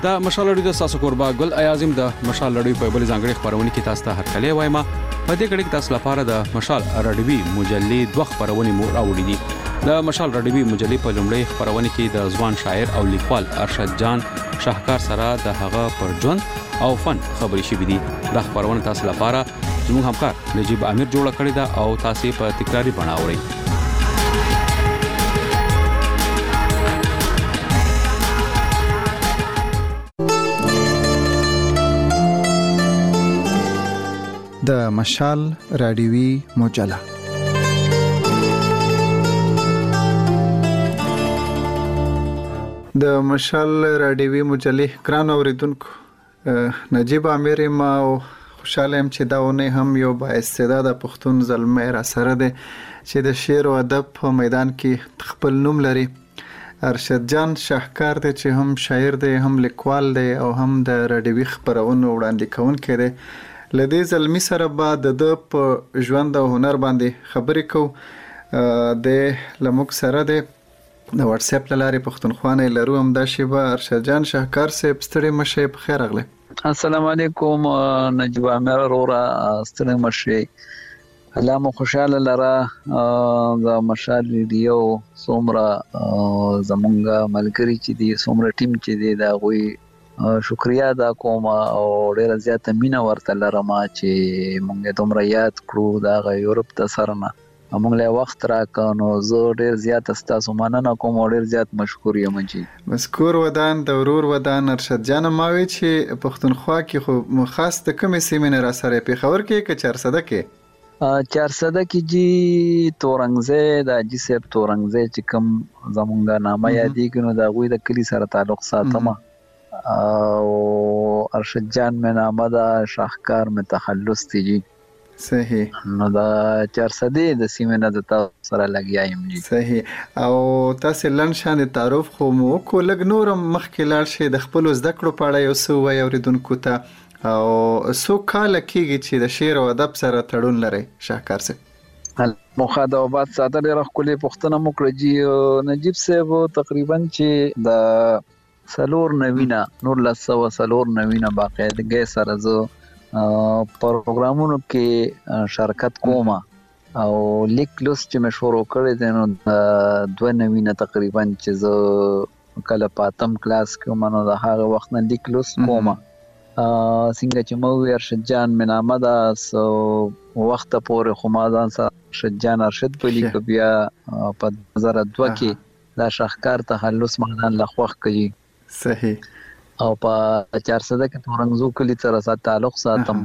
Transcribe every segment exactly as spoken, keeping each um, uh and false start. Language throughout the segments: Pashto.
دا مشال لړۍ د تاسو قربا ګل ایازم د مشال لړۍ په بل ځانګړي خبرونه کې تاسو ته هرکلی وایم. په دې کړي کې تاسو لپاره د مشال رډوي مجلې دوه خبرونه مو راوړي دي. د مشال رډوي مجلې په لومړۍ خبرونه کې د ځوان شاعر او لیکوال ارشد جان شاهکار سره د هغه پر ژوند او فن خبرې شوې دي. دا خبرونه تاسو لپاره زموږ همکار نجیب امیر جوړ کړی دا او تاسو په تکراری بڼه اورئ. د مشال رادیوي مجله د مشال رادیوي مجلې ګران اوریدونکو، نجیب امیر ما او خوشاله يم چې دا ونه هم یو با استعداد پښتون زلمه را سره ده چې د شعر او ادب په میدان کې خپل نوم لري. ارشد جان شاهکار دی چې هم شاعر دی، هم لیکوال دی او هم د رادیوي خبرونو وړاندې کوونکی دی. لدې زلمی سره بعد د په ژوند او هنر باندې خبرې کو. د لمک سره د د واتس اپ لارې پښتونخوا نه لرو هم دا شیبه. ارشد جان شاهکار صاحب ستړي مشه په خیر اغله. السلام علیکم نجیب امیر اورا، ستړي مشه. الله مو خوشاله لره. د مشال ریډیو سومره زمونږه ملګری چې دی، سومره ټیم چې دی، دا غوي شکریا دا کوم او ډیره زیاته مینه ورته لرم چې مونږ دومره یاد کړو دا غ یورپ ته سره نه مونږ له وخت راکانو. زه ډیر زیات ستاسو مننه کوم او ډیر زیات مشکور یم. جی مذکور ودان د ورور ودان ارشد جان ماوي چې پښتونخوا کې خو خاص د کومې سیمې را سره په خبر کې ک چارسده کې چارسده کې جی تورنګزه د اجي صاحب تورنګزه چې کوم زمونږه نامه یادېږي نو دا غوي د کلی سره تعلق ساتمه او ارشد جان میں نامه دا شاهکار میں تخلص تی جی. صحیح. نو دا چارسده د سیمه نه د تاسو سره لګیایم جی. صحیح. او تاسو لن شان تعارف خو مو کو لګ نورم مخکې لاړ شي د خپل زده کړو په اړه یو څه وایي اوریدونکو ته او سو کال کېږي چې د شعر او ادب سره تړون لري شاهکار صاحب؟ مخاطبات ساده لري خپل پښتنه مکرجی نجیب صاحب تقریبا چې د سلور نوینا نور لسو سلور نوینا باقاعدګي سره زه پروګرامونو کې شرکت کوم او لیک لوس چې مشورو کړی دی نو دوه نوینا تقریبا چې زه کله پاتم کلاس کې مونږ د هغه وخت نه لیک لوس کوم. څنګه چې مو ارشد جان من آمده سو وخت پورې خمازان سره ارشد جان ارشد په لیک بیا په دو هزار دوه کې دا شاهکار تخلص مهدان لخوخ کړي. صحیح. او په چارسده کې تورنګزو کلی سره سات تعلق ساتم.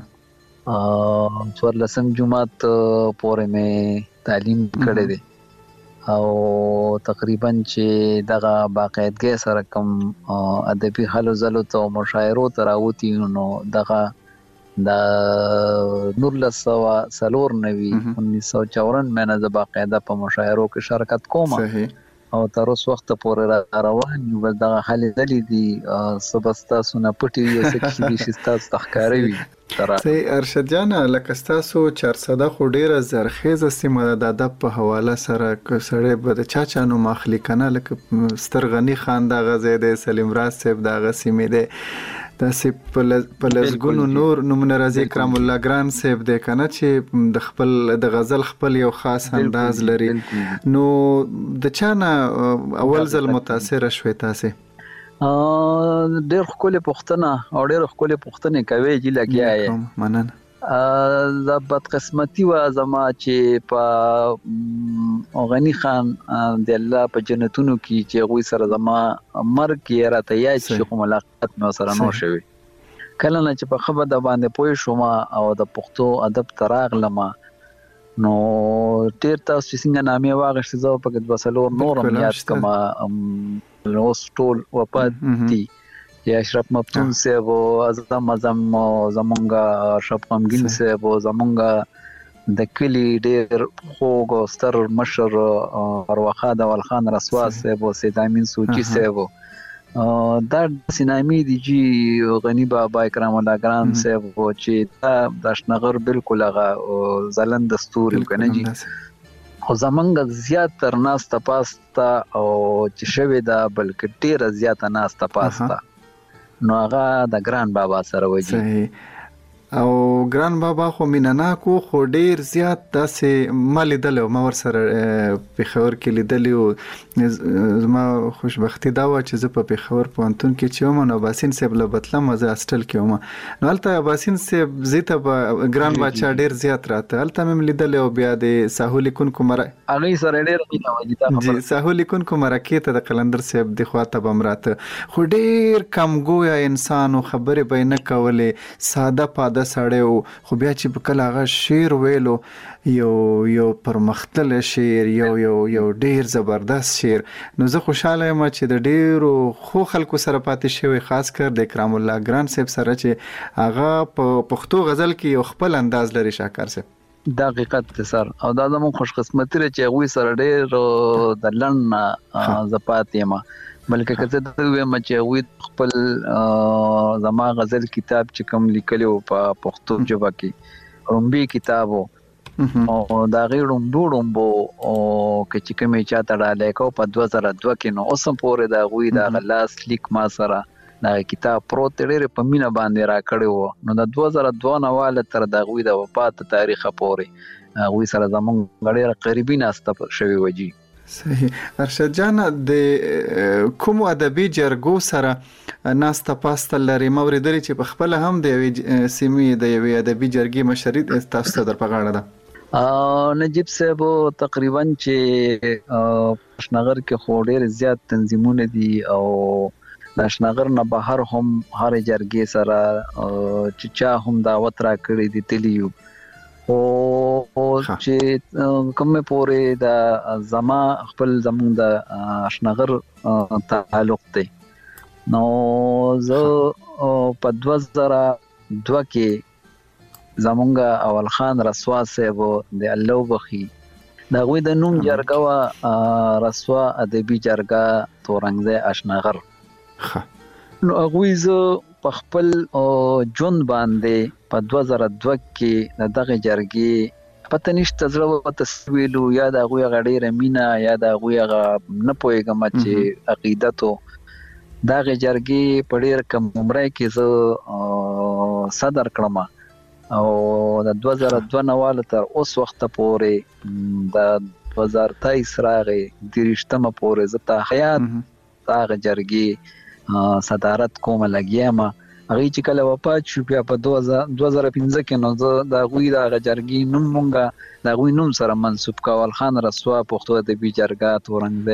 څور لسم جمعات پورې مې تعلیم کړی دی او تقریبا چې دغه باقاعدګي سره کوم ادبي حلو زلو ته مشاعرو تراوتی نو دغه د نور لسو سلور نوي انیس سو چورن مې نه باقاعده په مشاعرو کې شرکت کوم. صحیح. او تر اوس وخت پورې روان یو دغه حل دلی دي سبستا سونه پټي یو څه کې شستا تخکاروي. صحیح. ارشد جان لکه تاسو چارسده خو ډیره زرخیزه سیمه د ادب په حواله سره کسړې به د چا چا نو مخلي کنه لکه سترغنی خان د غزې د سلیم راز صاحب د غسیمې ده تاسو په لزګونو نور نمونه راځي کرام الله ګران صاحب د کنه چې د خپل د غزل خپل یو خاص انداز لري. نو د چا نه اول ځل متاثر شوي تاسو؟ ډېر خپل پښتنه او ډېر خپل پښتنه کوي چې لګیا یې مننه. د بدقسمتي و زما چې په غنی خان د الله په جنتونو کې چې غوي سره زما مرګ یې راته یا چې کوم ملاقات مې سره نو شوي. کله نه چې په خبر د باندې پوي شوم او د پښتو ادب تراغلم نو ډېر تاسو څنګه نامې واغښت زو په کې بسلو نورم یاد کما نو ټول وپات دي یا اشرف مفتون صاحب او اعظم اعظم زمونږه اشرف غمګین صاحب او زمونږه د کلی ډېر خوږ ستر مشر ارواخا د ولخان رسوا صاحب او سید امین سوچي صاحب دا سینامي دي جی غنی بابا کرام الله ګران صاحب چې دا دشنغر بالکل هغه زلند دستور کنه جی خو زمونږ زیات تر ناس تپاستا او چې شوی دا بلکې ډیره زیاته ناس تپاستا نو هغه د ګران بابا سره وږي. صحیح. او ګران بابا خو مینناکو خو ډیر زیات داسې ما لیدلی ما ورسره پېښور کې لیدلی و. زما خوشبختي دا وه چې زه په پېښور پوهنتون کې چې وم نو اباسین صاحب له بتلم زه هاسټل کې وم نو هلته اباسین صاحب زه ته به ګران باچا ډیر زیات راته هلته مې هم لیدلی او بیا د ساهو لیکونکو مر هغې سره ډېر مینه وه چې دا جی ساهو لیکونکو مرکې ته د قلندر صاحب د خوا ته به هم راته خو ډیر کمګویه انسان و خبرې به یې نه کولې ساده پاده سړی و خو بیا چې په کله هغه شعر ویلو یو یو پرمختللی شعر یو یو یو ډیر زبردست شعر نو زه خوشحاله یم چې د ډیرو خو خلکو سره پاتې شوی خاص کر د اکرام الله ګران صاحب سره چې هغه په پښتو غزل کې یو خپل انداز لري شاکر صاحب. دا حقیقت دی سر او دا زموږ خوش قسمتي دی چې هغوی سره ډېر د لنډ نه زه پاتې یم بلکې که زه دا ووایم چې هغوی خپل زما غزل کتاب چې کوم لیکلی و په پښتو ژبه کې رومبي کتاب و او د هغې ړومبو ړومبو که چې کوم یې چاته ډالۍ کو په دوه زره دوه کې نو اوس هم پورې د هغوی د هغه لاس لیک ما سره د هغې کتاب پروت دی ډېرې په مینه باندې راکړی و نو د دوه زره دوه نه واله تر د هغوی د وفات تاریخه پورې هغوی سره زموږ ډېره قریبي ناسته شوې وه جي. صحیح. ارشد جان د کوم ادبي جرګو سره ناسته پاسته لري ما اورېدلي چې په خپله هم د یوې سیمې د یوې ادبي جرګې مشري تاسو ته در په غاړه ده؟ نجیب صاحب تقریبا چې اشنغر کې خو ډېر زیات تنظیمونه دي او د اشنغر نه بهر هم هرې جرګې سره چې چا هم دعوت راکړی دي تلي یو او چې کومه پورې د زما خپل زمون د اشنغر تعلق دی نو زه په دوه زره دوه کې زمونږ اول خان رسوا صاحب د الله وبخي د هغوی د نوم جرګه وه رسوا ادبي جرګه تورنګزی اشنغر نو هغوی زه په خپل ژوند باندې په دوه زره دوه کې د دغه جرګې پته نشته زړه ورته ویلو یا د هغوی هغه ډېره مینه یا د هغوی هغه نه پوهېږم چې عقیدت و دغه جرګې په ډېر کم عمره کې زه صدر کړم او د دوه زره دوه نه واله تر اوس وخته پورې د دوه زره تیس راغی دېرشتمه پورې زه تا حیات هغه جرګې صدارت کومه لګیا یم هغې چې کله وفات شو بیا په دوه زره پنځه کې نو زه د هغوی د هغه جرګې نوم مونږه د هغوی نوم سره منسوب کړ اول خان رسوا پښتو ادبي جرګه تورنګزی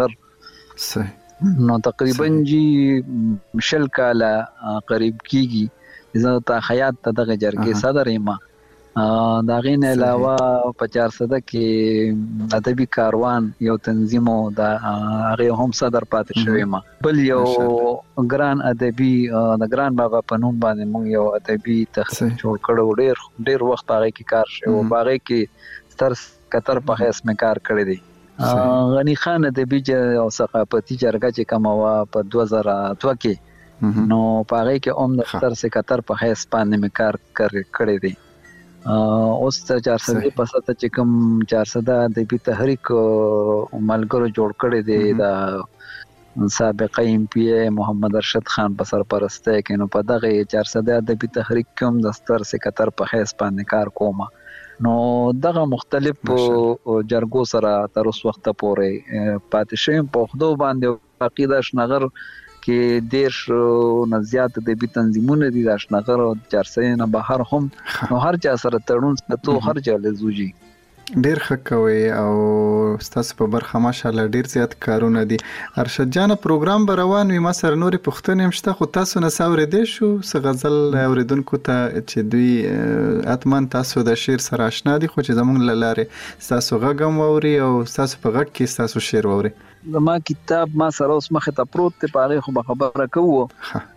اشنغر نو تقریبا جی شل کاله قریب کیږي زه تا حیات ته دغه جرګې صدر یم د هغې نه علاوه په چارسده کې ادبي کاروان یو تنظیم و د هغې هم صدر پاتې شوی یم بل یو ګران ادبي د ګران بابا په نوم باندې موږ یو ادبي تخصیص جوړ کړی و ډېر ډېر وخت په هغې کې کار شوی و په هغې کې ستر کتر په حیث مې کار کړی دی غني خان ادبي او ثقافتي جرګه چې کومه وه په دوه زره دوه کې نو په هغې کې هم د ستر سکتر په حیث باندې مې کار کړی دی اوس ته چارسده په سطح چې کوم چارسده ادبي تحریک ملګرو جوړ کړی دی د سابقه ایم پی ای محمد ارشد خان په سرپرستۍ کې نو په دغه چارسده ادبي تحریک کې هم د ستر سکتر په حیث باندې کار کومه نو دغه مختلف جرګو سره تر اوس وخته پورې پاتې شوی په خدو باندې عقیده اشنغر کې دیرش نه زیات ادبي تنظیمونه دي د اشنغر او چارسدې نه بهر هم نو هر چا سره تړون ساتو هر چا له زوجي ډیر ښه کوي او ستاسو په برخه ماشاءالله ډیر زیات کارونه دي. ارشد جان پروګرام به روان وي ما سره نورې پوښتنې هم شته خو تاسو نه څه اورېدی شو څه غزل اورېدونکو ته چې دوی حتما تاسو د شعر سره اشنا دي خو چې زموږ له لارې ستاسو غږ هم واوري او ستاسو په غږ کې ستاسو شعر واوري. زما کتاب ما سره اوس مخې ته پروت دی په هغې خو به خبره کوو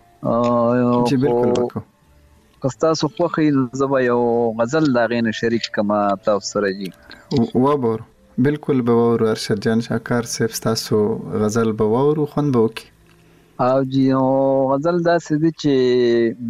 چې بالکل وکړو که ستاسو خوښې زه به یو غزل د هغې نه شریک کړم تاسو سره جي وبورو بالکل به واورو ارشد جان شاکر صاحب ستاسو غزل به واورو خوند به وکړي او جي غزل داسې دی چې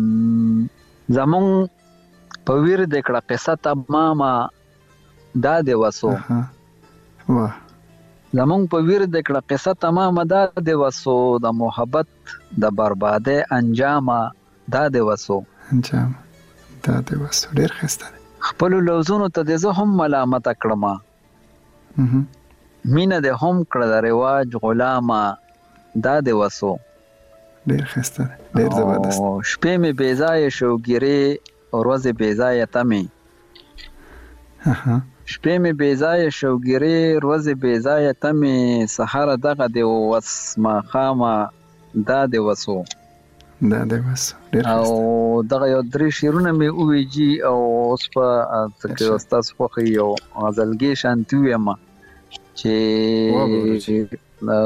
زمونږ په ویر د کړه قصه تمامه دا دی وسو واه زمونږ په ویر د کړه قصه تمامه ده د وسو د محبت د برباده انجامه دا د وسو انجام دا د وسو ډیر ښایسته دی. خپل لوزونو ته د زه هم ملامت کړم مینه د هم کړه د رواج غلامه دا د وسو ډیر ښایسته دی، ډیر زبردست. شپې مې بې ځایه شوګیرې ورځې بې ځایه تمې شپې مې بې ځایه شوګیرې ورځې بې ځایه تمې سهار دغه د وس ماښامه دا د وسو دا د وسو ډیر او ښایسته. دغه یو درې شعرونه مې وویجي او اوس په څه کې استاد خوښ یو غزلګي شانتي ویم چې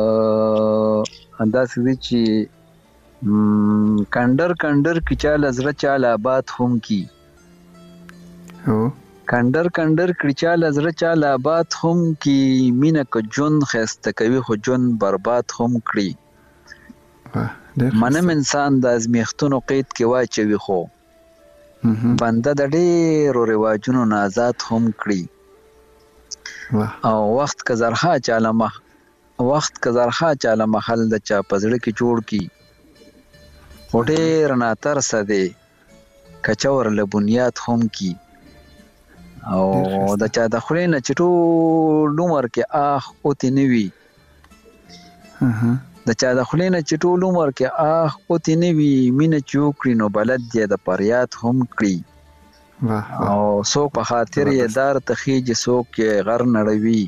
انداز دي چې کندر کندر کی چاله زړه چاله آباد هم کی هو کندر کندر کی چاله زړه چاله آباد هم کی مینه کو جون خسته کوي خو جون برباد هم کړی منم انسان د ازمیختونو قید کې واچوي خو بنده د ډېرو رواجونو نه آزاد هم کړي او وخت که زرها چاله مخ وخت که زرها چاله محل د چا په زړه کې جوړ کړي خو ډېر ناترسه دی کچور له بنیاد هم کی او د چا د خولې نه چې ټول عمر کې آخ اوتې نه وي د چا د خولې نه چې ټول عمر کې آخ اوتې نه وي مینه چې وکړي نو بلد دی د فریاد هم کړي او څوک په خاطر یې دار ته خیږي څوک یې غر نړوي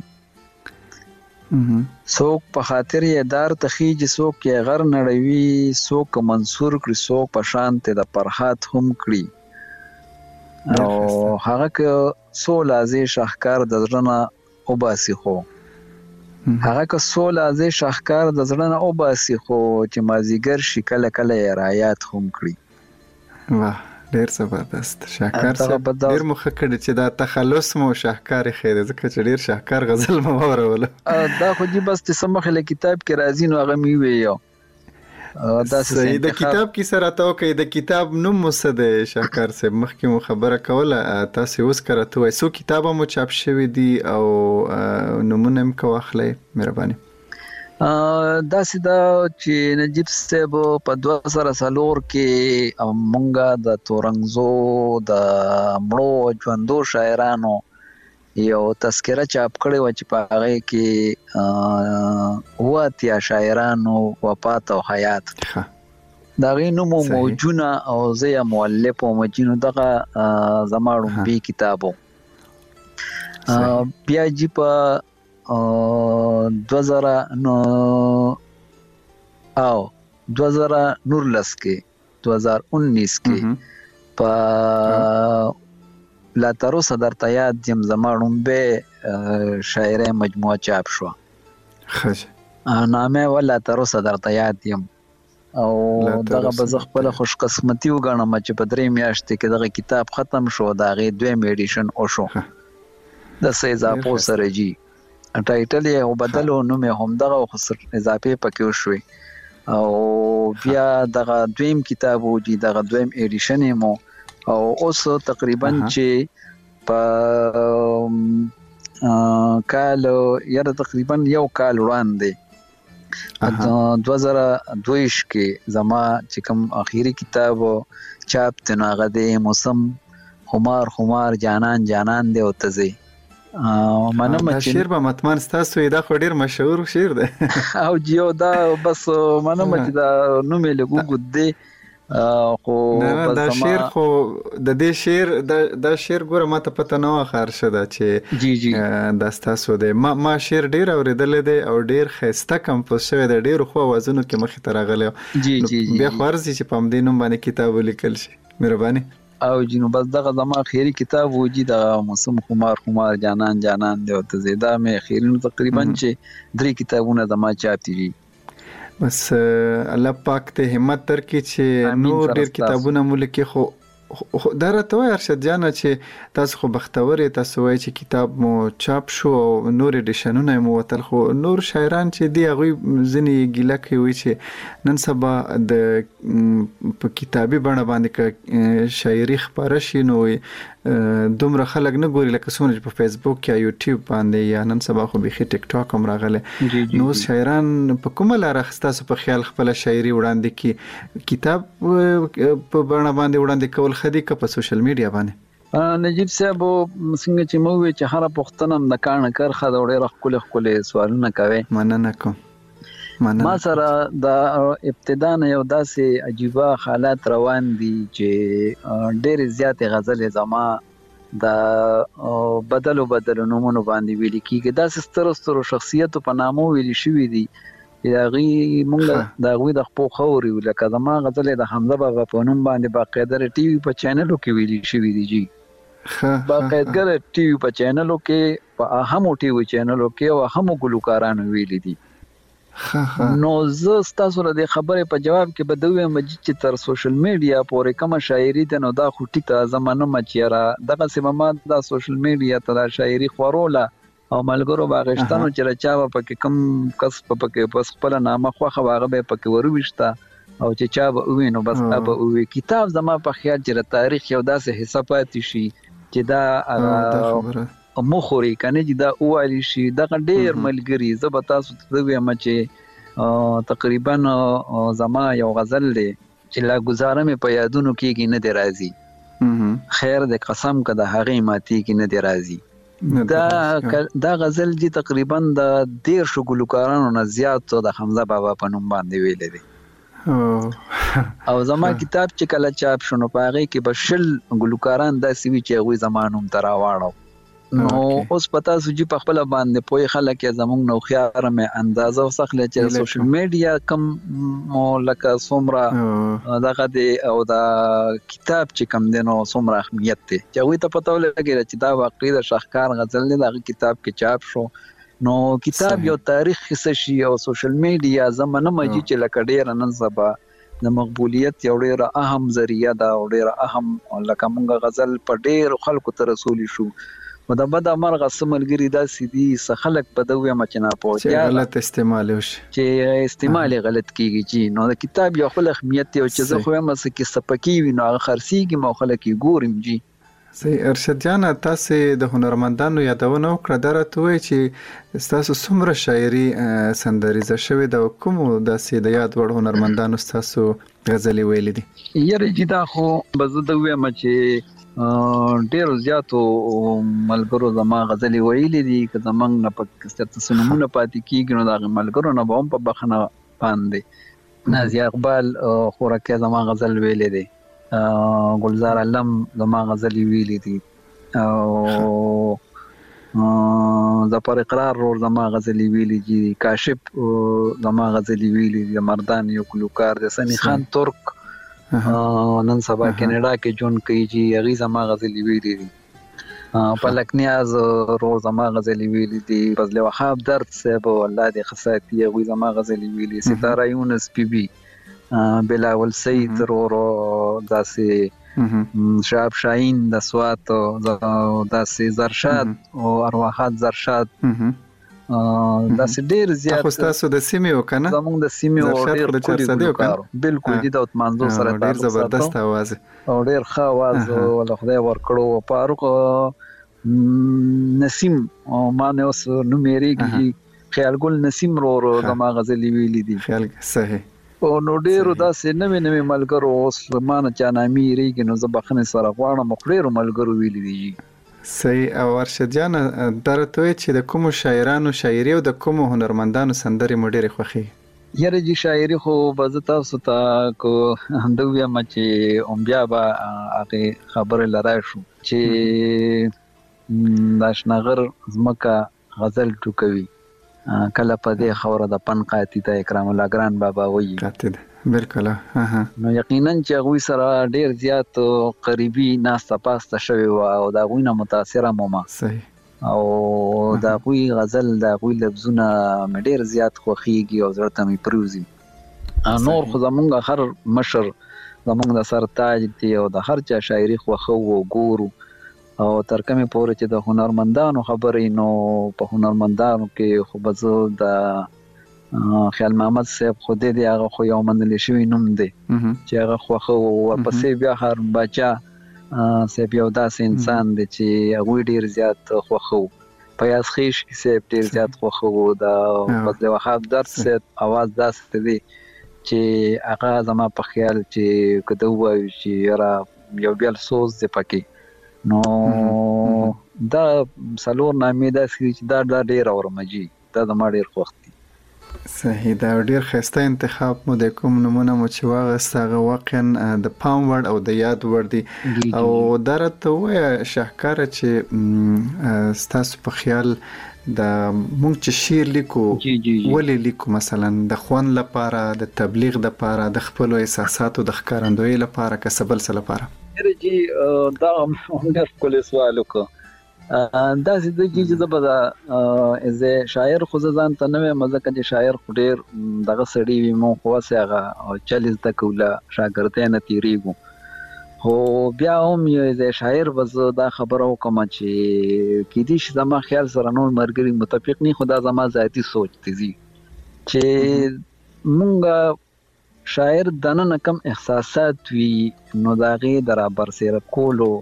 څوک په خاطر یې دار ته خیږي څوک یې غر نړوي څوک منصور کړي څوک په شان ته د فرحات هم کړي او هغه که څو لازې شاهکار د زړه نه وباسي خو هغه که څو لازې شاهکار د زړه نه وباسي خو چې مازیګر شي کله کله یې رایات هم کړي. واه ډیر زبردست. شاهکار صاحب ډیر مخه کړی چې دا تخلص مو شاهکار خیر ځکه چې ډیر شاهکار غزل مو اورول دا خو دې بس ته سمخه له کتاب کې راځي نو هغه می ویو دا صحیح. د کتاب کې سره تاو کې د کتاب نوم مو څه دی شاهکار صاحب؟ مخکې مو خبره کوله تاسو اوس کرته وای سو کتاب مو چاپ شوی دی او نمونه هم کو اخلي مهرباني. دا سیدا چې نجیب صاحب په دوه زره څلور کې مونږه د تورنګزو د مړو ژوندو شاعرانو یو تذکره چاپ کړی و چې په هغه کې واتیا شاعرانو وفات او حیات دا غي نوم موجونه او زه مؤلف او مجینو دغه زماړو بي کتابو بیا جی په دوه زره نو او دوه زره نورلس کې دوه زره انیس کې په لا تر اوسه درته یاد یم زما ړومبې شاعرۍ مجموعه چاپ شوه ښه نامه ولا تر اوسه درته یاد یم او دغه به زه خپله خوش قسمتي وګڼم چې په درې میاشتې کې دغه کتاب ختم شو د هغې دویم ایډیشن وشو د څه اضافو سره جي ټایټل یې بدل او نوم یې همدغه خو اضافې پکې وشوې او بیا دغه دویم کتاب و جي دغه دویم ایډیشن یې مو او اوس تقریبا چې په کال یاره تقریبا یو کال وړاندې دوه زره دویش کې زما چې کوم اخیری کتاب چاپ دی نو هغه دی موسم خمار خمار جانان جانان دی او تزي منم چې شعر به متمن ستاسو دا خو ډیر مشهور شعر دی او جیو دا بس منم چې دا نوم یې لګو ګد دی خو دا شعر خو د دې شعر دا شعر ګوره ماته پته نه و خارشه ده چې جی جی دا ستاسو دی ما ما شعر ډیر اوریدلې دی او ډیر ښایسته کمپوز شوی دی ډیر خو اوازونو کې مخې ته راغلی جی جی بیا خو ارزي چې په همدې نوم باندې کتاب ولیکل شي مهرباني او جنو بس دغه زما خیری کتاب وجي د موسم خمار خمار جانان جانان دی او تزیدا مې خیرونو تقریبا چې درې کتابونه زما چاپ دي بس الله پاک ته همت درکړي چې نور ډیر کتابونه ملکي خو دا راته وایي ارشد جانه چې تاسو خو بختور یې، تاسو وایي چې کتاب مو چاپ شو او نور ایډیشنونه مو وتل، خو نور شاعران چې دی هغوی ځینې ګیله کوي چې نن سبا د په کتابي بڼه باندې که شاعري خپاره شي نو دومره خلک نه ګوري لکه څومره چې په فیسبوک یا یوټیوب باندې یا نن سبا خو بیخي ټیک ټاک هم راغلی. نو شاعران په کومه لاره ستاسو په خیال خپله شاعري وړاندې کړي؟ کتاب په بڼه باندې وړاندې کول ښه دي که په سوشل میډیا باندې؟ نجیب صاحب څنګه چې مو وی چې هر پښتنه د کانه کرخه د ډېر خپل خپل سوالونه کوي. مننه کوم. ما سره د ابتدا نه یو داسې عجیبه حالات روان دي چې ډېر زیات غزل زما د بدلو بدلو نومونو باندې ویل کیږي. داسې ستر ستر شخصیتو په نامو ویل شوی دي یاغي مونږ د غوي د خپل خوري لکه زما غزل د حمزه بابا په نوم باندې باقاعده ټي وي په چینلو کې ویلي شوی دي جی. باقاعده ټي وي په چینلو کې په اهمو ټي وي چینلو کې او اهمو ګلوکارانو ویلي دي. نو زه تاسو له خبرې په جواب کې بدوي مجید چې تر سوشل میډیا پورې کوم شاعري ته نو دا خو ټیکه زمانه مچیرا دغه سیمه د سوشل میډیا ته شاعري خوروله او ملګرو باغشتانو چې راچا په کم کس په پکې بس خپل نامه خوخه واغه به پکې ورويشتا او چې چا به وینو بس ابه وی کتاب زما په خیال چې تاریخ یو داسې حصہ پاتې شي چې دا مخوري کنه چې دا اوالي شي دا ډېر ملګری زه تاسو ته وایم چې تقریبا زما یو غزل دی چې لا گزاره مې په یادونو کېږي نه دی راځي خیر د قسم کده هغه ماتي کې نه دی راځي. دا دا غزل جی تقریبا د ډیر شو ګلوکارانو نه زیات د حمزه بابا په نوم باندې ویل دي او زما کتاب چې کله چاپ شونه پاغه کې بشل ګلوکاران داسې وی چې غوي زمانوم ترا واړو. نو اوس پتا سوجي په خپل باندې پوي خلک زمونږ نو خيار مې اندازه وسخله چې سوشل میډیا کم لکه څومره دغه دی او دا کتاب چې کم دی نو څومره اهمیت دی چې وي ته پته ولګي چې دا واقعي د شاهکار غزل دی دغه کتاب کې چاپ شو. نو کتاب یو تاریخ حصہ شي او سوشل میډیا زمانه مجي چې لکه ډیر نن سبا د مقبولیت یو ډیر اهم ذریعہ دا او ډیر اهم لکه مونږ غزل په ډیر خلکو ته رسولي شو و د بد امرغه سملګری دا سیدی س خلک په دوه مچنا پوهه چې غلط استعمال وشي چې استعمال غلط کیږي چې نو د کتاب یو خپل اهمیت او چې زه خو هم سکه سپکی وینو خرسیږي مو خلک ګورم جی. سي ارشد جان تاسو د هنرمندانو یادونه وکړه درته وای چې تاسو څومره شاعري سندریزه شوی د کوم د سید یاد وړ هنرمندانو تاسو غزلي ویل دي؟ یره جدا خو بزده وایم چې ډیر زیاتو ملګرو زما غزلي ویلې دي که زمنګ نه پک ستاسو نمونه پاتې کیږي نو دا ملګرو نه به هم په بخنه باندې نازي اقبال خورکه زما غزل ویلې دي، گلزار علم زما غزلي ویلې دي او ظفر اقرار رور زما غزلي ویلې دي، کاشف زما غزلي ویلې دي، مردان یو کلوکار دي، سنی خان ترک نن سبا کینیډا کې جون کوي جی هغه زما غزلي ویلې دي، پلک نیاز رور زما غزلي ویلې دي، فضل وهاب درد صاحب الله دې خصاتی هغه زما غزلي ویلې، ستاره یونس پی بی، بلاول سید رور داسې شاب شاهین د سوات داسې زرشاد او ارواحات زرشاد داسې ډیر زیات خو تاسو د سیمې وکنه زموږ د سیمې او ډیر کولی وکړو بالکل دي د منظور سره ډیر زبردست आवाज او ډیر ښه आवाज ول خدای ورکړو فاروق نسیم او ما نه اوس نو مېریږي خیال ګل نسیم رو زما غزلي ویلې دي خیال صحیح او نو ډیرو داسې نوې نوې ملګرو اوس مانه چا نامي ریږي نو زه بخنه سره غواړم ډیرو ملګرو ویلې دي. صحیح. او ارشد جان درته چې د کوم شاعرانو شاعري او د کوم هنرمندانو سندري مو ډېر خوښي؟ یاره جی شاعري خو به تاسو ته کو اندویا مچ اوم بیا با هغه خبره لرای شو چې داشنغر زمکا غزل ټوکوي کله په دې خوره د پن قاتی ته اکرام الله ګران بابا وایي قاتی بالکل ها نو یقینا چې غوي سره ډیر زیات قریبي ناسته پاسته شوی او دا غوینه متاثره موما صحیح او دا غوي غزل دا غوي لفظونه ډیر زیات خوخيږي او زړه ته می پروزي نور خو زمونږ هر مشر زمونږ د سرتاج دی او د هر چا شاعري خوښو او ګورو او تر کومه پورې چې د هنرمندانو خبرې نو په هنرمندانو کې خو به زه د خیال محمد صاحب خو دې دی هغه خو یو منل شوی نوم دی چې هغه خوښو او ورپسې بیا هارون باچا صاحب یو داسې انسان دی چې هغوی ډېر زیات خوښو. پیاز خیش کې صاحب ډېر زیات خوښو. د فضل وهاب درد صاحب اواز داسې دی چې هغه زما په خیال چې که ده ووایو چې یاره یو بیل سوز دی پکې نو دا څلور نامې داسې دي چې دا دا ډېر اورم جي دا زما ډېر خوښ دي. صحیح، دا ډېر ښایسته انتخاب مو د کوم نمونه مو چې واغست هغه واقعا د پام وړ او د یاد وړ دي. او دا راته ووایه شاهکاره چې ستاسو په خیال د مونږ چې شعر لیکو ولې لیکو، مثلا د خوند لپاره، د تبلیغ لپاره، د خپلو احساساتو د ښکارندویۍ لپاره که څه بل څه لپاره؟ جی دا ډېر ښکلی سوال وکړو. داسې دی چې زه به د از شاعر خو زه ځان ته نه وایم ځکه چې شاعر خو ډېر دغه سړي وي مونږ خو هسې هغه چل زده کوو له شاګردۍ نه تېرېږو خو بیا هم یو از شاعر به زه دا خبره وکړم چې کیدای شي زما خیال سره نور ملګري متفق نه خو دا زما ذاتي سوچ دی چې مونږ شاعر دننه کم احساسات وي نو د هغې د رابرسېره کولو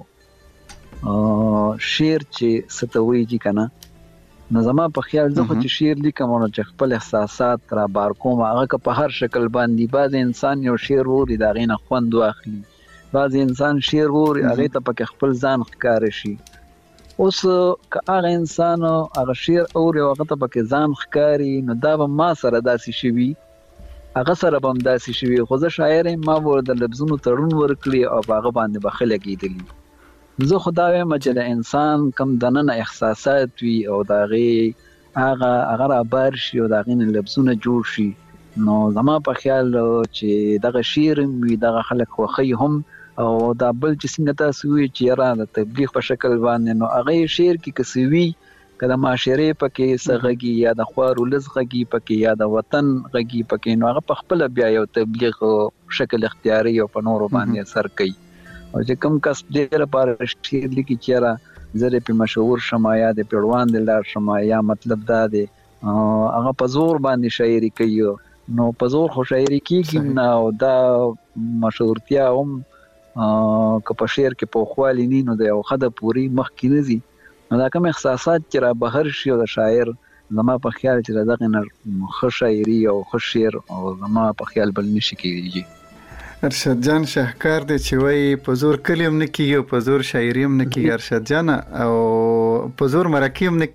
شعر چې ستوي دي کنه نو زما په خیال زه خو چې شعر لیکم نو چې خپل احساسات را بار کوم هغه که په هر شکل باندې بعض انسان یو شعر ووري د هغې نه خوند واخلي، بعض انسان شعر ووري هغې ته پکې خپل ځان ښکاره شي. اوس که هغه انسان هغه شعر اوري او هغه ته پکې ځان ښکاري نو دا به ما سره داسې شوي، هغه سره به هم داسې شوي خو زه شاعر یم، ما به د لفظونو تړون ورکړي او په هغه باندې به ښه لګېدلي. زه خو دا وایم چې د انسان کم دننه احساسات وي او د هغې هغه هغه رابار شي او د هغې نه لفظونه جوړ شي نو زما په خیال چې دغه شعر وي دغه خلک خوښوي هم. او دا بل چې څنګه تاسو وایئ چې یاره د تبلیغ په شکل باندې نو هغه شعر کې که څه وي که د معاشرې پکې څه غږي یا د خوار ولس غږي پکې یا د وطن غږي پکې نو هغه په خپله بیا یو تبلیغ شکل اختیاري او په نورو باندې اثر کوي. او چې کوم کس دې لپاره شعر لیکي چې یاره زه دې پې مشهور شم یا د پیړوان دې لاړ شم یا مطلب دا دی هغه په زور باندې شاعري کوي نو په زور خو شاعري کېږي نه او دا مشهورتیا هم که په شعر کې پوخوالی نه نو د یو ښه د پورې مخکې نه ځي نو دا کوم احساسات چې را بهر شي او د شاعر زما په خیال چې د دغې نه ښه شاعري او ښه شعر او زما په خیال بل نشي کېږي. ارشد جان شاهکار دی چې وایي په زور کلي هم نه کېږي او په زور شاعري هم نه کېږي ارشد جانه او په زور مرکې هم نه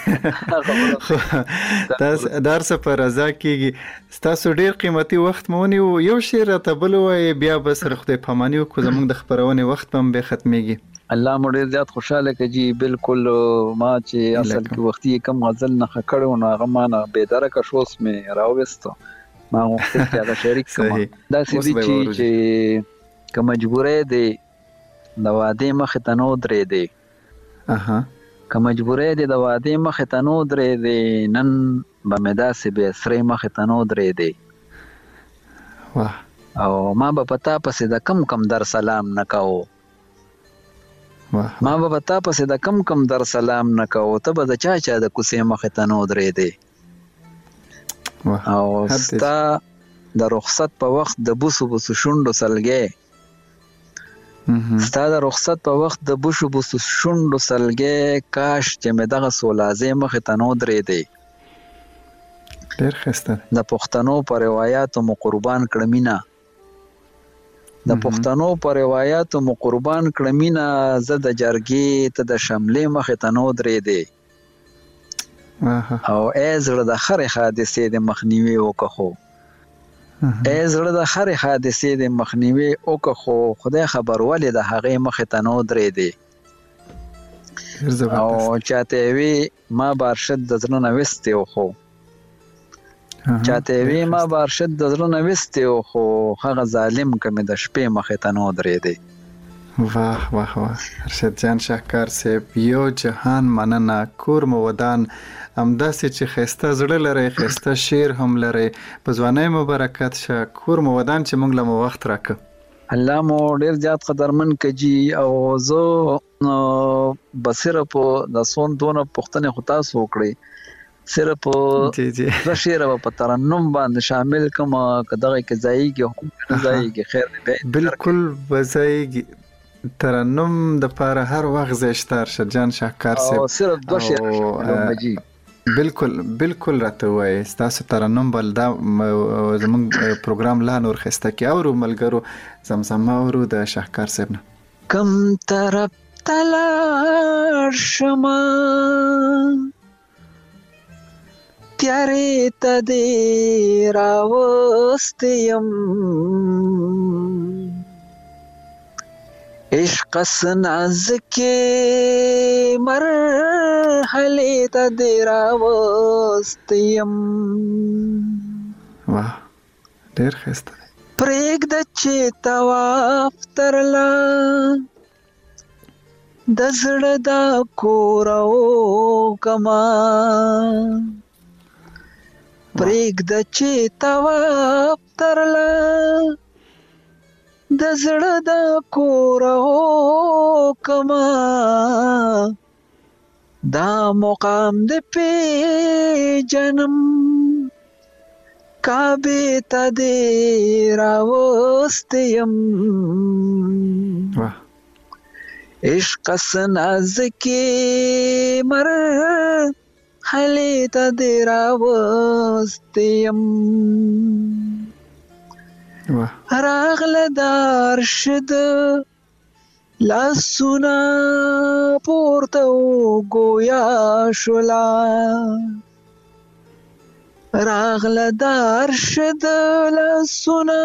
کېږي دا هر څه په رضا کېږي. ستاسو ډېر قیمتي وخت مو ونیو، یو شعر راته بل ووایئ بیا به سره خدای پاماني وکړو زموږ د خپرونې وخت به هم بیا ختمېږي. الله مو ډېر زیات خوشحاله کړي جي بالکل ما چې اصل کې وختي کم غزل نه کړو نو هغه ما نه بېدرکه شوس مې راوویسته ما غوښتل چې هغه شریک کړم. داسې دي چې که مجبورۍ دی د وعدې مخې ته نه ودرېدې که مجبورۍ دی د وعدې مخې ته نه ودرېدې نن به مې داسې بې سرۍ مخې ته نه ودرېدې او ما به په تا پسې د کم کم در سلام نه کوو ما به په تا پسې د کم کم در سلام نه کوو ته به د چا چا د کوڅې مخې ته نه ودرېدې او ستا د رخصت په وخت د بوسو بوسو شونډو سلګۍ ستا د رخصت په وخت د بوسو بوسو شونډو سلګۍ کاش چې مې دغه سولازې مخې ته نه ودرېدې. ډېر ښایسته. د پښتنو په روایاتو مو قربان کړه مینه د پښتنو په روایاتو مو قربان کړه مینه زه د جرګې ته د شملې مخې ته نه ودرېدې او ای زړه د هرې حادثې د مخنیوي وکړه خو ای زړه د هرې حادثې د مخنیوي وکړه خو خدای خبر ولې د هغې مخې ته نه ودرېدې او چاته یې وي ما به ارشد د زړه نه ویستې و خو چاته یې وي ما به ارشد د زړه نه ویستې و خو هغه ظالم که مې د شپې مخې ته نه ودرېدې. واه واه واه ارشد جان شاهکار صاحب یو جهان مننه. کور مو ودان همداسې چې ښایسته زړه لرئ ښایسته شعر هم لرئ په ځوانۍ مو برکت شه. کور مو ودان چې موږ له مو وخت راکړه. الله مو ډیر زیات قدرمن کجی او زه بصیره په د سون دونه پښتنه خطا سو کړی صرف جی جی د شعر په ترنم باندې شامل کما کداغه کې ځایږي حکومت ځایږي خیر به بالکل وځایږي ترنم د پاره هر وخت زشتار شجان شاکار سي او صرف دو شعر مجي بالکل بالکل راته وای تاسو ترنم بل دا زموږ پروګرام لا نور خسته کی او ملګرو زمزمه ورو د شاکار صاحب نه کم طرف تلار شما تیارې ته دې راوستیم عشق نازکې مرحلې ته دې راوستیم واه ډېر ښایسته پرېږده چې طواف ترلا د زړه دا کوره وکما پرېږده چې طواف ترلا د زړه دا کوره وکما دا مقام د پیژنم کعبې ته دې راوستیم عشق نازکې مرحلې ته دې راوستیم راغله د عرش د لاسونه پورته وګویا شولا راغله د عرش د لاسونه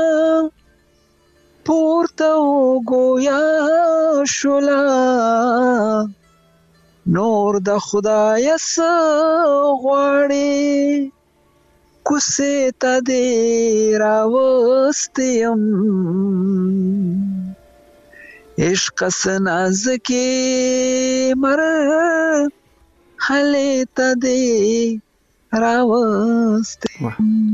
پورته وګویا شولا نور د خدای څه غواړي کوڅې ته دې راوستیم عشق نازکې مرحلې ته دې راوستیم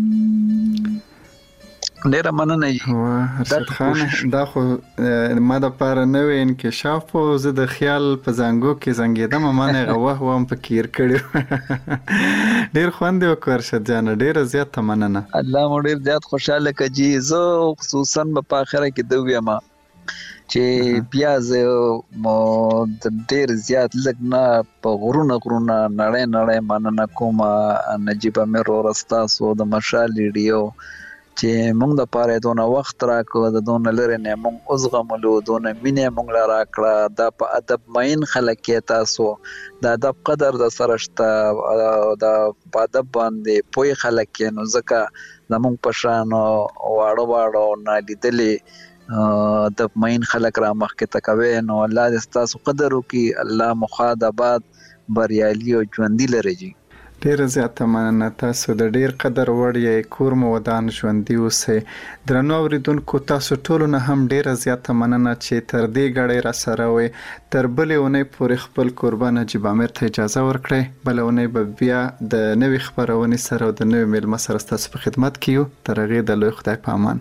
ډیره مننه ارشد خان دا خو ما د پاره نوې انکشاف او زه د خیال په زنګو کې زنګیدم ما نه غوه وم فکر کړی ډیر خوند وکړ ارشد جان ډیره زیات مننه الله مو ډیر زیات خوشاله کجی زه خصوصا په اخره کې دوی ما چې بیا زه مو ډیر زیات لګنا په غرونه غرونه نړۍ نړۍ مننه کوم نجیب امیر ورستا سو د مشال ریډیو چې موږ د پاره دونه وخت راکړو د دونه لري نه موږ اوسغملو دونه مینه موږ را راکړه د په ادب مین خلک تاسو د ادب قدر د سرشته د ادب باندې پوي خلک نو ځکه زموږ پښانو واړو واړو نه لیدلې د مین خلک را مخکې تکوي نو الله دې تاسو قدر وکي الله مخادبات بریالي او ژوندۍ لري ډیر زیاته مننه تاسو د ډیر قدر وړ یې کور مو ودان ژوندۍ اوسئ درنو اوریدونکو تاسو ټولو نه هم ډیره زیاته مننه چې تر دې غړې را سره وي تر بلې اونۍ پورې خپل قربان نجیب امیر ته اجازه ورکړئ بلې اونۍ به بیا د نوې خبرونې سره او د نوې میلمه سره ستاسو په خدمت کې یو تر هغې د لوی خدای په امان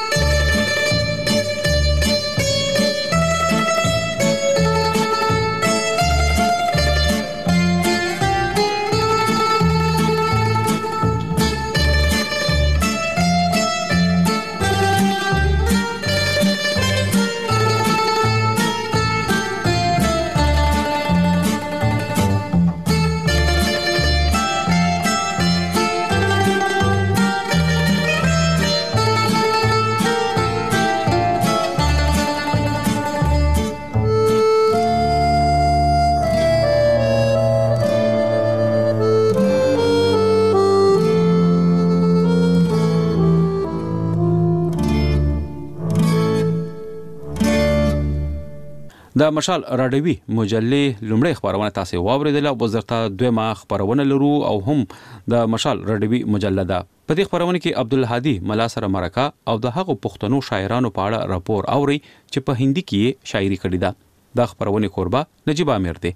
د مشال راډیوي مجلې لومړی خبرونه تاسو واوریدل او وزارت دویمه خبرونه لرو او هم د مشال راډیوي مجلده په دې خبرونه کې عبدالهادي ملا سره مرکه او د هغو پښتنو شاعرانو په اړه راپور اوري چې په هندي کې شاعري کړې ده د خبرونه کوربه نجیب امیر دی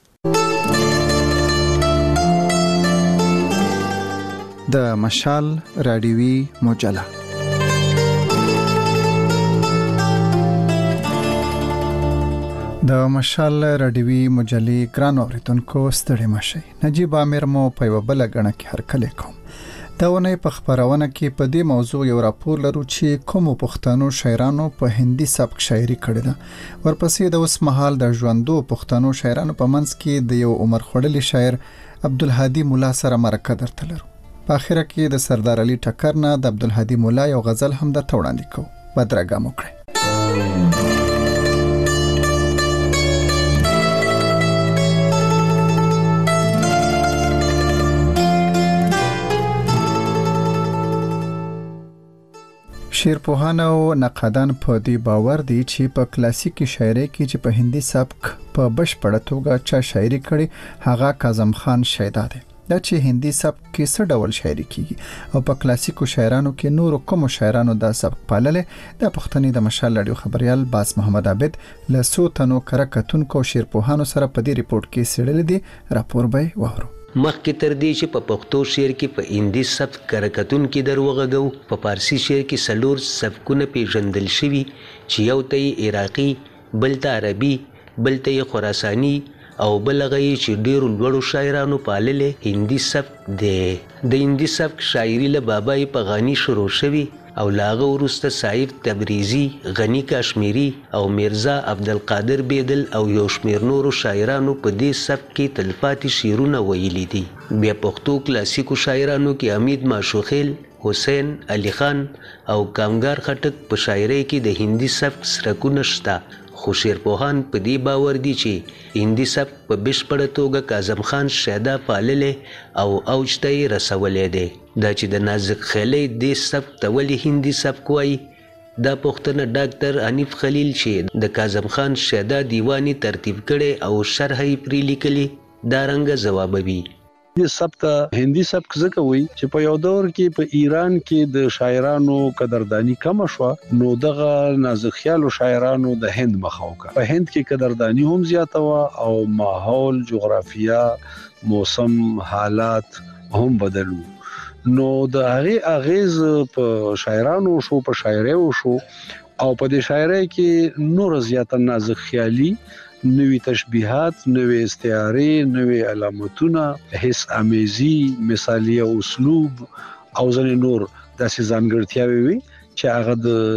د مشال راډیوي مجله د مشال راډیوي مجلې ګران اوریدونکو ستړي مشي. نجیب عامر مو په یو بل غنه کې هرکلی کوم. دا ونه په خبرونه کې په دې موضوع یو راپور لرو چې کوم پښتنو شاعرانو په هندي سبک شاعري کړې ده. ورپسې د اوس مهال د ژوندو پښتنو شاعرانو په منځ کې د یو عمر خړلي شاعر عبدالهادي مولا سره مرکه درته لرو. په اخر کې د سردار علي ټکر نه د عبدالهادي مولا یو غزل هم د توړاندې کوو. بدرګه مو کړئ. شعرپوهان او نقادان په دې باور دي چې په کلاسیکي شاعرۍ کې چې په هندي سبک په بشپړه توګه چا شاعري کړي هغه کاظم خان شیدا دی. دا چې هندي سبک کې څه ډول شاعري کیږي او په کلاسیکو شاعرانو کې نور کوم شاعرانو دا سبک پاللې د پښتني د مشال رادیو خبريال باس محمد عابد له سوتنو کرکتونکو شعرپوهانو سره په دې ریپورت کې سړل دي. راپور به وورو. مخکې تر دې چې په پښتو شعر کې په هندي سبک کرکتون کې دروغږو په فارسی شعر کې سلور سبکونه پیژندل شوي چې یو ته عراقي، بل ته عربي، بل ته خراساني او بل هغه چې ډېرو لوړو شاعرانو پاللې هندي سبک دی. د هندي سبک شاعري له بابای په غني شروع شوي او لاغه وروسته صاحب تبریزي، غنی کاشمیری او میرزا عبدالقادر بیدل او یو شمیر نورو شاعرانو په دې سبک کې تلپاتې شعرونه ویلي دي. بیا پښتو کلاسیکو شاعرانو کې حمید ماشوخیل، حسین علي خان او کامګار خټک په شاعرۍ کې د هندي سبک سرکونه شته. خو شعرپوهان په دې باور دي چې هندي سبک په بشپړه توګه کاظم خان شیدا پاللې او اوج ته یې رسولی دی. دا چې د نازک خیلۍ دې سبک ته ولې هندي سبک وایي، دا پوښتنه ډاکټر حنیف خلیل چې د کاظم خان شیدا دیوانی ترتیب کړي او شرح یې پرې لیکلي دا رنګه ځوابوي. دې سبک هندي سبک ځکه وایي چې په یو دور کې په ایران کې د شاعرانو قدردانی کم شو، نو دغه نازک خیالو شاعرانو د هند مخه وکړه. په هند کې قدردانی هم زیاته و او ماحول، جغرافیه، موسم، حالات هم بدلو. نو د هغه اغیز په شاعرانو شو، په شاعرۍ شو او په دې شاعرۍ کې نور زیاته نازک خیالي، نوی تشبیهات، نوی استعارې، نوی علامتونه، حس امیزي، مثالی اسلوب او ځنې نور داسې ځانګړتیاوې وي چې هغه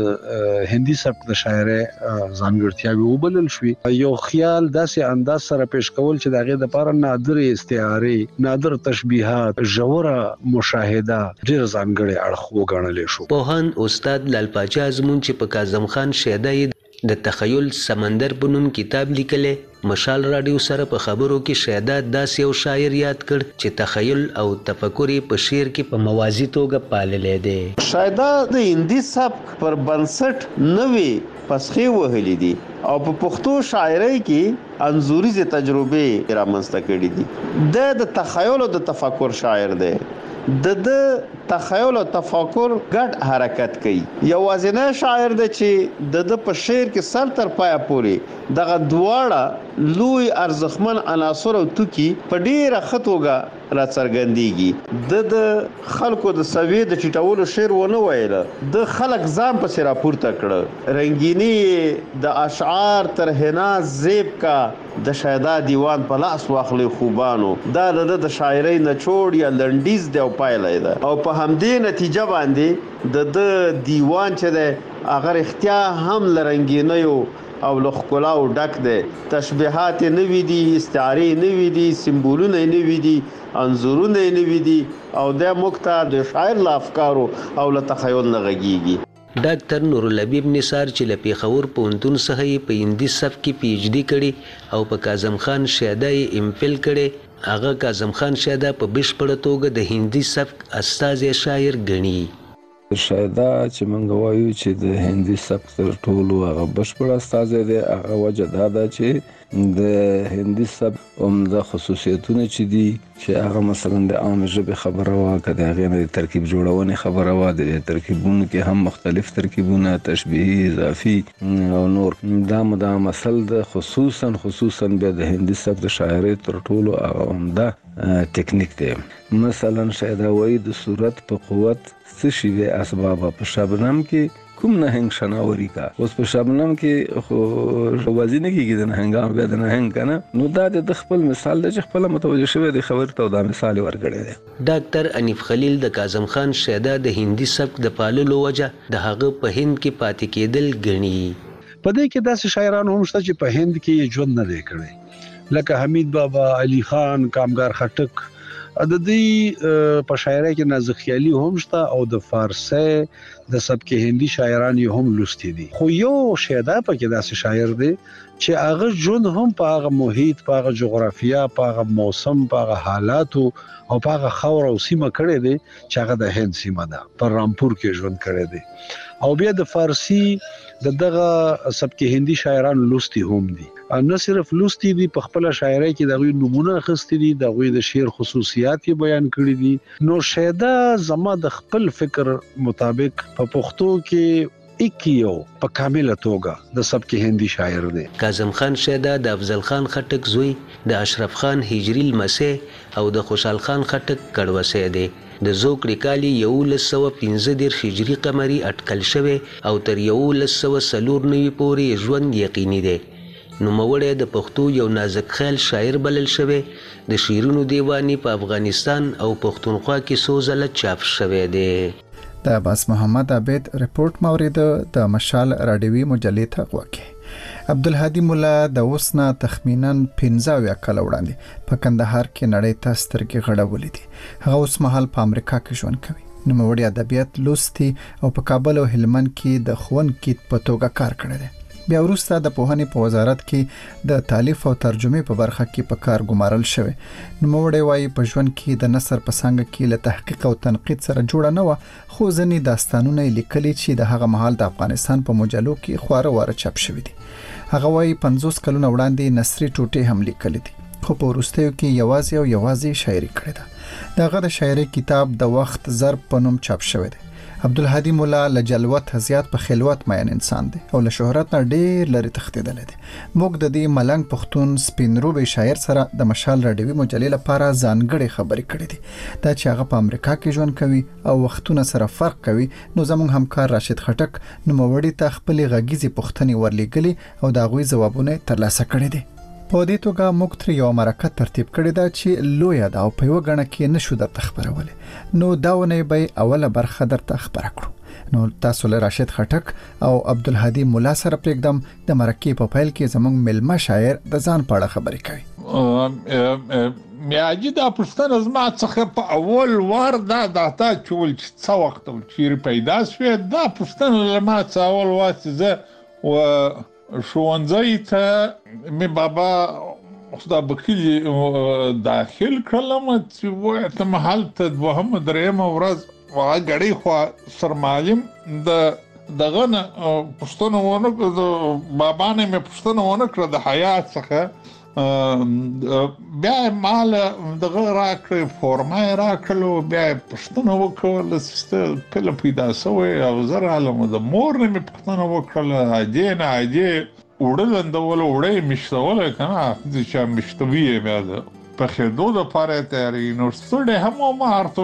د هندي سبک د شاعرۍ ځانګړتیاوې وبلل شوې. یو خیال داسې انداز سره پیش کول چې د هغې دپاره نادر استعارې، نادر تشبیهات، ژوره مشاهده، ډېر ځانګړی اړخ وګڼلی شو. پوهان استاد لال پاچا ازمون چې په کاظم خان شیدا یې د تخیل سمندر په نوم کتاب لیکلی، مشال راډیو سره په خبرو کې شیدا داسې یو شاعر یاد کړ چې تخیل او تفکر په شعر کې په موازی توګه پاللی دی. شیدا د هندي سبک پر بنسټ نوې پسخې وهلې دي او په پښتو شاعرۍ کې انځوریزې تجربې رامنځته کړي دي. د تخیل او د تفکر شاعر دی. د د تخیل او تفکر ګډ حرکت کوي. یوازینی شاعر دی چې د د په شعر کې سر تر پایه پورې دغه دواړه لوی ارزښتمن عناصر او توکي په ډیره ښه توګه راڅرګندېږي. د د خلکو د سویې د ټیټولو شعر ونه ویله، د خلک ځان پسې راپورته کړه. رنګینی د اشعار تر حنا زیب کا د شیدا دیوان په لاس واخلي خوبانو، دا د شاعرۍ نچوړ یا لنډیز دی او پایله ده. او په همدې نتیجه باندې د د دیوان چې ده هغه رښتیا هم له رنګینیو او له ښکلاو ډک دی. تشبیهات یې نوي دي، استعارې یې نوي دي، سمبولونه یې نوي دي، انځورونه یې نوي دي او دا موږ ته د شاعر له افکارو او له تخیل نه غږیږي. ډاکټر نورالحبیب نثار چې له پېښور پوهنتون څخه یې په هندي سبک کې پی ایچ ډي کړې او په کاظم خان شیدا یې ام فل کړې، هغه کاظم خان شیدا په بشپړه توګه د هندي سبک استازی شاعر ګڼي. شیدا چې موږ وایو چې د هندي سبک تر ټولو هغه بشپړ استازی دی، هغه وجه دا ده چې د هندي سبک عمده خصوصیتونه چې دي چې هغه مثلا د عام ژبې خبره وه، که د هغې نه د ترکیب جوړونې خبره وه، د ترکیبونو کې هم مختلف ترکیبونه، تشبیهي، اضافي او نور. دا مدا مسل ده. خصوصا خصوصا بیا د هندي سبک د شاعرۍ تر ټولو هغه عمده ټکنیک دی. مثلا شیدا وایي د صورت په قوت څه شي دی اسبابه، په شبنم کې کوم نه هنګ شناوري کا اوس په شبنم کې خو وزینه کېږي د هنګام بیا د هنګ کنه نو دا د خپل مثال د خپل متوجه شوی د خبر ته دا مثال ورګړی دی. ډاکټر انیف خلیل د کاظم خان شیدا د هندي سبک د پاللو وجه د هغه په هند کې پاتې کېدل ګڼي. په دې کې داسې شاعران هم شته چې په هند کې ژوند نه دی کړی لکه حمید بابا، علي خان، کامګار خټک. د دې په شاعرۍ کې نازک خیالي هم شته او د فارسی د سبک هندي شاعران یې هم لوستي دي. خو یو شیدا په کې داسې شاعر دی چې هغه ژوند هم په هغه محیط، په هغه جغرافیا، په هغه موسم، په هغه حالاتو او په هغه خاور او سیمه کړی دی چې هغه د هند سیمه ده، پر رامپور کې ژوند کړی دی. او بیا د فارسی د دغه سبک هندي شاعران لوستي هم دي. نه صرف لوستي دي، په خپل شاعرۍ کې دغه نمونه اخستي دي، دغه د شعر خصوصیات یې بیان کړی دي. نو شیدا زما د خپل فکر مطابق په پښتو کې اکیو په کامله توګه د سبک هندي شاعر دی. کاظم خان شیدا د افضل خان خټک زوی، د اشرف خان هجری لمسی او د خوشحال خان خټک کډوسی دی. د زوکړې کال یولس سوه پنځه دېرش هجري قمري اټکل شوی او تر یولس سوه څلور نوي پورې ژوند یقیني دی. نوموړی د پښتو یو نازک خیال شاعر بلل شوی. د شعرونو دیوانی په افغانستان او پښتونخوا کې څو ځله چاپ شوی دی. د عباس محمد عبید رپورټ مورید د مشال راډیوي مجلې ته غوږی. عبدالهادي مولا د اوسنا تخمینا پنځه اویا کاله وړاندې په کندهار کې نړۍ ته سترګې غړولې دي. هغه اوس مهال په امریکا کې ژوند کوي. نوموړی ادبیات لوستي او په کابل او هلمند کې د ښوونکي په توګه کار کړی دی. بیا وروسته د پوهنې په وزارت کې د تالیف او ترجمې په برخه کې په کار ګمارل شوی. نوموړی وایي په ژوند کې د نثر په څانګه کې له تحقیق او تنقید سره جوړه نه وه، خو ځینې داستانونه یې لیکلي چې د هغه مهال د افغانستان په مجلو کې خواره واره چاپ شوي دي. هغه وایي پنځوس کلونه وړاندې نثري ټوټې هم لیکلي دي، خو په وروستیو کې یوازې او یوازې شاعري کړې ده. د هغه د شاعري کتاب د وخت ضرب په نوم چاپ شوی دی. عبدالهادي مولا له جلوت زیات په خلوت مین انسان دی او له شهرت نه ډیر لري تښتیدلی دی. موږ د دې ملنګ پښتون سپینروبي شاعر سره د مشال راډیوي مجلې لپاره ځانګړې خبرې کړې دي. دا چې هغه په امریکا کې ژوند کوي او وختونه سره فرق کوي، نو زموږ همکار راشد خټک نوموړي ته خپلې غږیزې پوښتنې ورلیږلي او د هغوی ځوابونه ترلاسه کړي دي. په دې توګه موږ ترې یوه مرکه ترتیب کړې ده چې لویه ده او په یوه ګڼه کې نشو درته خپرولی، نو دا ونې به اوله برخه درته خپره کړو. نو تاسو له راشد خټک او عبدالهادي مولا سره پرېږدم د مرکې په پیل کې زموږ ملما شاعر د ځان په اړه خبرې کوي. میاجي دا پوښتنه زما څخه په اول وار دا داتا چول چې څه وخت چیرې پیدا شوې، دا پوښتنه له ما څه اول وخت زه و ښوونځی ته مې بابا خدا بخیل داخل کړلم چې وایي ته هلته دوهمه درېیمه ورځ هغه ګړۍ خوا سرمعلم د دغه نه پوښتنه ونه کړه، د بابا نه مې پوښتنه ونه کړه د حیات څخه. بیا یې مال دغه راکړې فورمه یې راکړلو، بیا یې پوښتنه وکړله چې کله پیدا شوی او زه رالم. د مور نه مې پوښتنه وکړله، ادې نه ادې اوړه لندوله، اوړه یې میشتولی که نه، چې میشتوي یې بیا د پخېدو دپاره یې تیارېږي. نو ستړی هم وم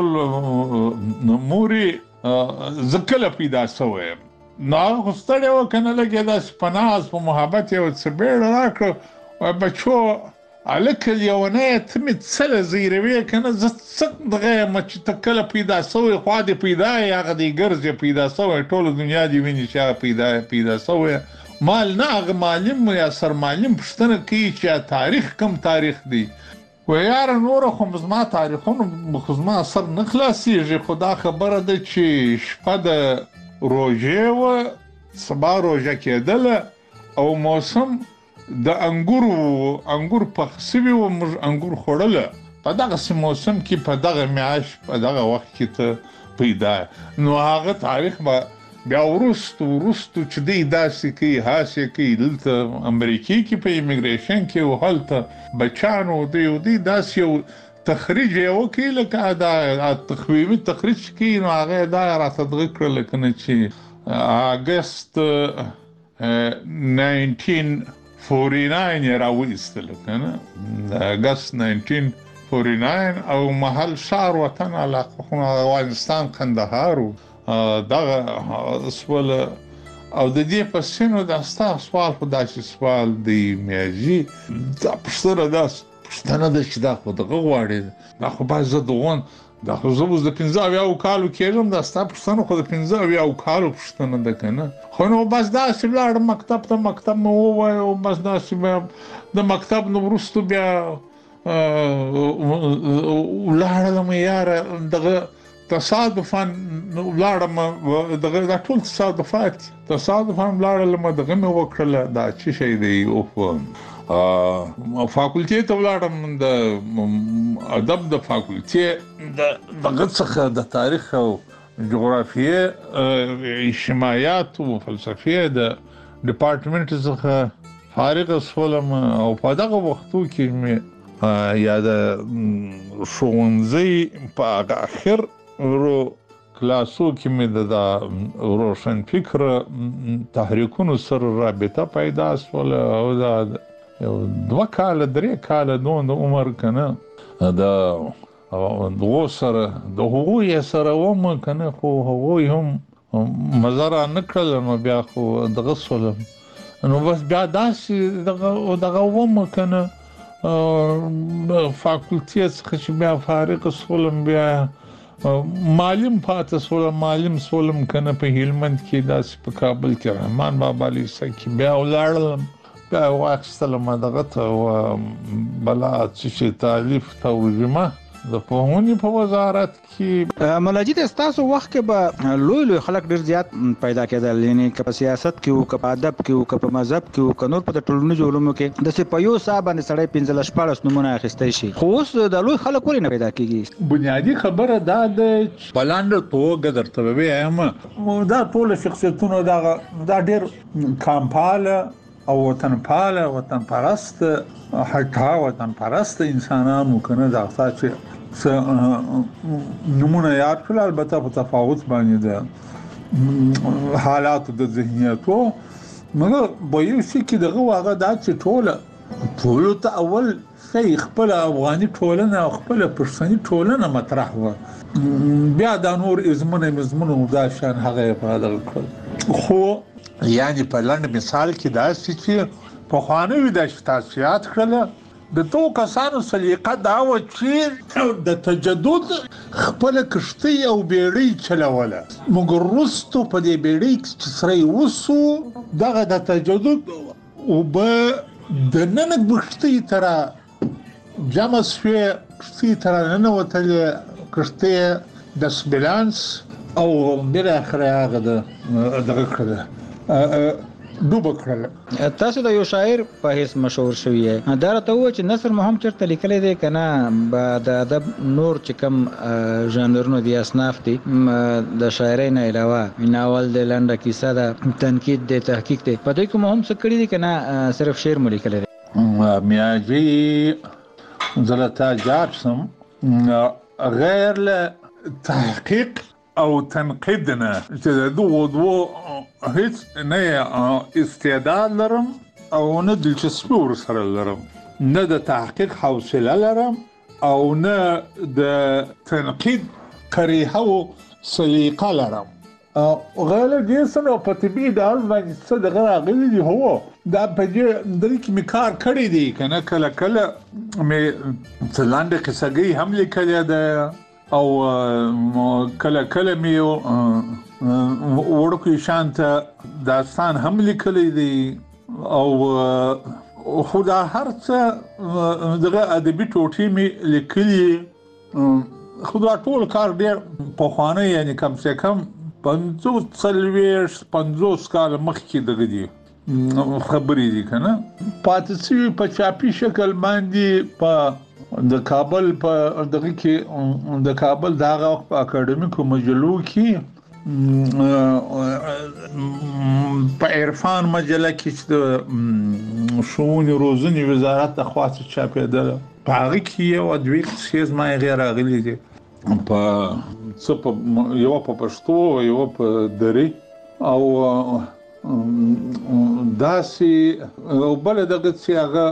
هر ټول مورې زه کله پیدا شوی یم. نو هغه خو ستړی وه که نه، لږ یې داسې په ناز په محبت یې ورڅه بیړه راکړه. بچو هلکه لیونیه ته مې څه له زیروې که نه، زه څه دغه یم چې ته کله پیدا شوی، خوا دې پیدا یې هغه دې ګرځې پیدا شوی، ټوله دنیا دې ویني چې هغه پیدا پیدا شوی. مال نه هغه معلم یا سرمعلم پوښتنه کوي چې تاریخ کم تاریخ دی. و یاره نوره خو زما تاریخونه خو زما سر نه خلاصېږي، خو دا خبره ده چې شپه د روژې وه، سبا روژه کېدله او موسم د انګورو انګور پخ سوي وو، موږ انګور خوړله. په دغسې موسم کې په دغه میاشت په دغه وخت کې ته پیدا، نو هغه تاریخ به بیا وروستو وروستو چې دی داسې کوي هاسې کوي. دلته امریکې کې په ایمیګریشن کې او هلته بچیانو دی او دی داسې یو تخریج یې وکړي، لکه دا تخویمي تخریج کوي. نو هغه یې دا راته دغه کړله که نه چې اګست ناینټین فورټي ناین یې راوایستله که نه، د اګست ناینټین فورټي ناین او محل ښار وطن علاقه افغانستان قندهار و. دغه سوله او د دې پسینو د استا سوال خو داسې سوال دی میاجي دا پښتنه دا پښتنه د چې دا خو دغه غواړي دا خو باید زه دغون دا خو زه اوس د پنځه اویاو کالو کېږم دا ستا پښتنه خو د پنځه اویاو کالو پښتنه ده که نه خو نو بس داسې ولاړم مکتب ته مکتب مې ووایه بس داسې بیا د مکتب نه وروستو بیا ولاړلم یاره دغه تصادفاً ولاړم دغه دا ټول تصادفات تصادفاً ولاړلم دغه مې وکړله دا څه شی دی اوف فاکولټې ته ولاړم د ادب د فاکولټې د دغه څخه د تاریخ او جغرافیې اجتماعیات او فلسفې د ډپارټمنټ څخه فارغ شولم او په دغه وختو کې مې یا د ښوونځي په هغه اخر ورو کلاسو کې مې د روشن فکر تحریکونو سره رابطه پیدا شوله او دا یو دوه کاله درې کاله نو د عمر که نه د دغو سره د هغوی سره وم که نه خو هغوی هم مزه را نه کړله نو بیا خو دغه شولم نو بس بیا داسې دغه وم که نه فاکولټې څخه چې بیا فارغ شولم بیا معلم پاتې شولم معلم شولم که نه په هلمند کې داسې په کابل کې رحمان بابا لیسه کې بیا ولاړلم بیا واخیستلم دغه ته بلا څه شي تالیف ترجمه د پوهنې په وزارت کې. مولانا جی تاسو وخت کې به لوی لوی خلک ډیر زیات پیدا کېدل یعنی که په سیاست کې او که په ادب کې او که په مذهب کې او که نور په ټولنیزو علومو کې د سپیو صاحب باندې سړی پنځه لس شپاړس نمونه اخیستی شي خو اوس د لوی خلک ولې نه پیدا کېږي؟ بنیادي خبره دا ده چې په لنډه توګه درته ووایم دا ټول شخصیتونه دا ډیر کامپاله او وطن پاله وطن پرست حتی وطن پرست انسانانو کنه دا چې نمونه یاد کړل البته په تفاوت باندې د حالات د ذهنیتو مګر به یو شي کې دغه واغه دا چې ټوله ټولو ته اول شي خپل افغاني ټولنه او خپل پښتني ټولنه مطرح و بیا د نور ازمنه مزمنه دا شان هغه په دغه خو یعنی په لاندې مثال کې دا چې په خوانوي د تاسیات کړل د تو کسانو سلیقه دا و چې د تجدد خپل کشتي او بیړۍ چلوله مګر رستو په دې بیړۍ چې سره وسو دغه د تجدد او به د نن بشتي تر جمع شوی کشتي تر نن وتل کشتي د سبلانس او بل اخر هغه دغه کړه دوبه کړل. تاسو د یو شاعر په هیڅ مشهور شوی یې دا راته و چې نثر مو هم چېرته لیکلی دی که نه د ادب نور چې کوم ژانرونه دي اصناف دي د شاعرۍ نه علاوه ناول دی لنډه کیسه ده تنقید دی تحقیق دی په دوی کې مو هم څه کړي دي که نه صرف شعر مو لیکلی دی؟ میاجي زه له تا جار شم غیر له تحقیق او تنقید نه چې د دغو دوو هیڅ نه استعداد لرم او نه دلچسپي ورسره لرم نه د تحقیق حوصله لرم او نه د تنقید قریحه او سلیقه لرم غیر دې سره په طبیعي ډول باندې څه دغه راغلي دي هو دا په دې دلته کې مې کار کړی دی که نه کله کله مې څه لنډه قصهګۍ هم لیکلې ده او کله کله مې وړوکی شانته داستان هم لیکلی دی او خو دا هر څه دغه ادبي ټوټې مې لیکلي خو دا ټول کار ډېر پخوانی یعنی کم سے کم پنځوس څلوېښت پنځوس کاله مخکې دغه دي خبرې دي که نه پاتې شوي په چاپي شکل باندې په د کابل په دغه کې د کابل د هغه وخت په اکاډمیکو مجلو کې په عرفان مجله کې چې د ښوونې روزنې وزارت د خوا څخه چاپېدله په هغه کې یو دوې قصې زما هغې راغلي دي په څه په یوه په پښتو یوه په دري او داسې او بله دغه چې هغه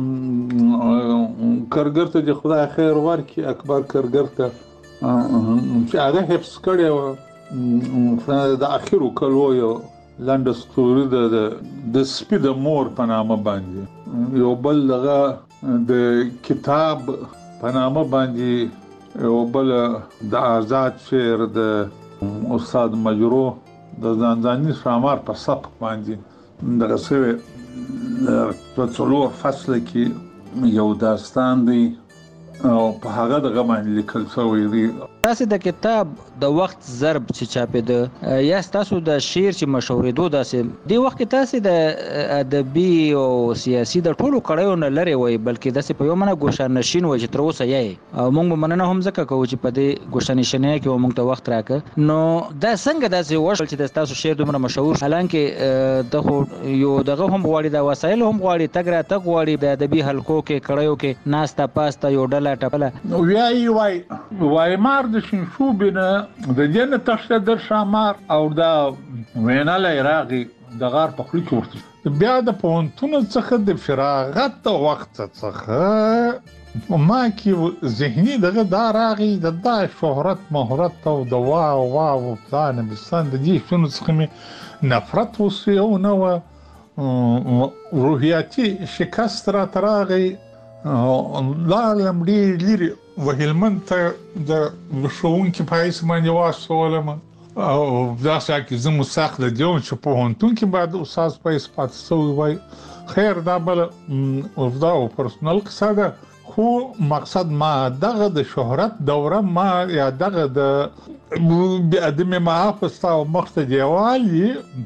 کارګر ته د خدای خیر ورکړي اکبر کارګر ته چې هغه حفظ کړی و د اخرو کلو یو لنډ ستوري د د سپي د مور په نامه باندې، یو بل دغه د کتاب په نامه باندې، یو بل د آزاد شعر د استاد مجروح د ځانځاني شامار په سبک باندې دغه څه په څلور فصل کې یو داستان دی او په هغه دغه باندې لیکل شوی دی. تاسو د کتاب د وخت ضرب چې چاپېده یا تاسو د شعر چې مشهورېدو داسې دی وخت کې تاسو د ادبي او سیاسي د ټولو کړهو نه لري وای، بلکې داسې په یو منه ګوشه نشین وای چې تر اوسه یې او موږ مننه هم ځکه کوو چې په دې ګوشه نشینه کې موږ ته وخت راکړ. نو دا څنګه داسې وشول چې تاسو شعر دومره مشهور، حالانکه د خو یو دغه هم غواړي د وسایل هم غواړي، تګ را تګ غواړي، د ادبي حلقو کې کړهو کې ناستا پاستا یو ډله ټپله وای وای وای مار د شنشوبنه د جن تخته در شامار او دا وینا لایراغي د غار په خلی چورته بیا د پونتون څخه د فراغت د وخت څخه ما کې ذهني دغه دا راغي د دا شهرت مهرت او د واو واو پلان بسان د دې شنو څخه می نفرت وسیو نو روحیاتي شکست را تراغي لا لمړي لري وهلمن ته د شوونکي پایس باندې واسولم او دا څنګه زه مساق د دیو چې په هونتون کې بعد استاد پایس پات سوی وای. خیر دا بل افدا او پرسونل قصه خو مقصد ما دغه د شهرت دوره ما یا دغه د ادمه ما پستا او مخته دیوالي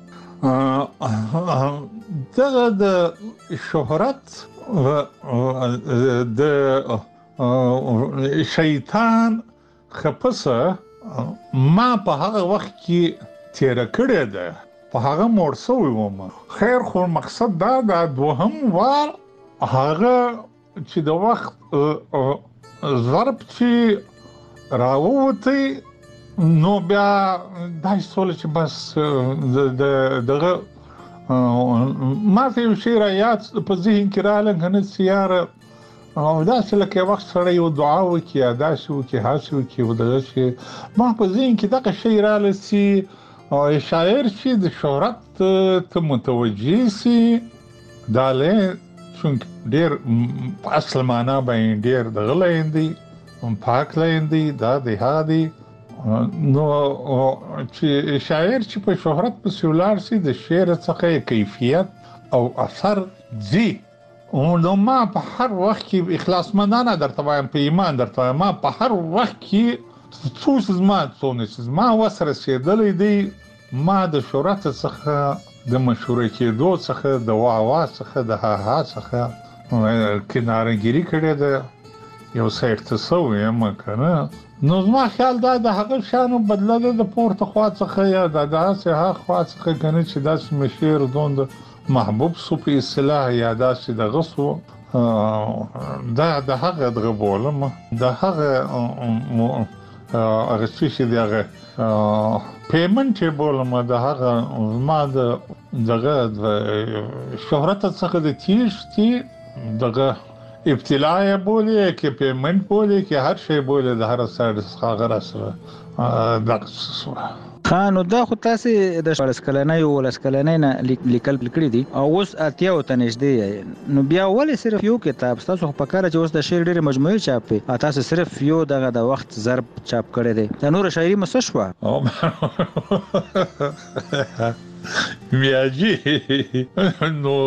دغه د شهرت د شیطان خپسه ما په هغه وخت کې تیر کړی ده، په هغه موړ سوی وم. خیر خو مقصد دا د دوهم وار هغه چې د وخت ضرب چې راووتی نو بیا دای سول چې بس دغه ما ته یو شعر یاد په ذهن کې راغلی کنه سیاره او دا چې لکه وخت سره یو دعا وکړي یا داسې وکړي هاسې وکړي او دغه چې ما په ذهن کې دغه شی راغلی چې شاعر چې د شهرت ته متوجه سي دا له چونکه ډېر په اصل معنا باندې ډېر دغه لیندي پاک لیندي دا دهادي نو چې شاعر چې په شهرت په سولار سي د شعر څخه کیفیت او اثر زی نو ما په هر وخت کې اخلاص مندانه درته وایم، په ایمان درته وایم، ما په هر وخت کې څو زما څونه ما وسره سیدلې دی، ما د شهرت څخه د مشهور کېدو څخه د واوا څخه د ها ها څخه کنارګيري کړې ده یو سایت ته سوې ما کنه. نو زما خیال دا د هغه شانو بدله د پورته خوا څخه یا د داسې ها خوا څخه کنه چې داسې مشهور دوند محبوب سو په اصطلاح یا داسې د غسو دا د هغه دغه بولم د هغه هغه چې دغه پیمنټ بولم د هغه ما د دغه شهرت څخه د تیشتي دغه ابتلاء بولی کې پیمنټ بولی کې هر شی بولی د هر سره څخه غرسه دغه خانو دا خو تاسو د شپږ کلنۍ او ولس کلنۍ نه لیکل کړی دي او اوس اتیا او تنشدې نو بیا ولې صرف یو کتاب تاسو په کار چې اوس د شعر ډېر مجموعي چاپ په تاسو صرف یو دغه د وخت ضرب چاپ کړی دی د نور شاعري مس شو میاجی نو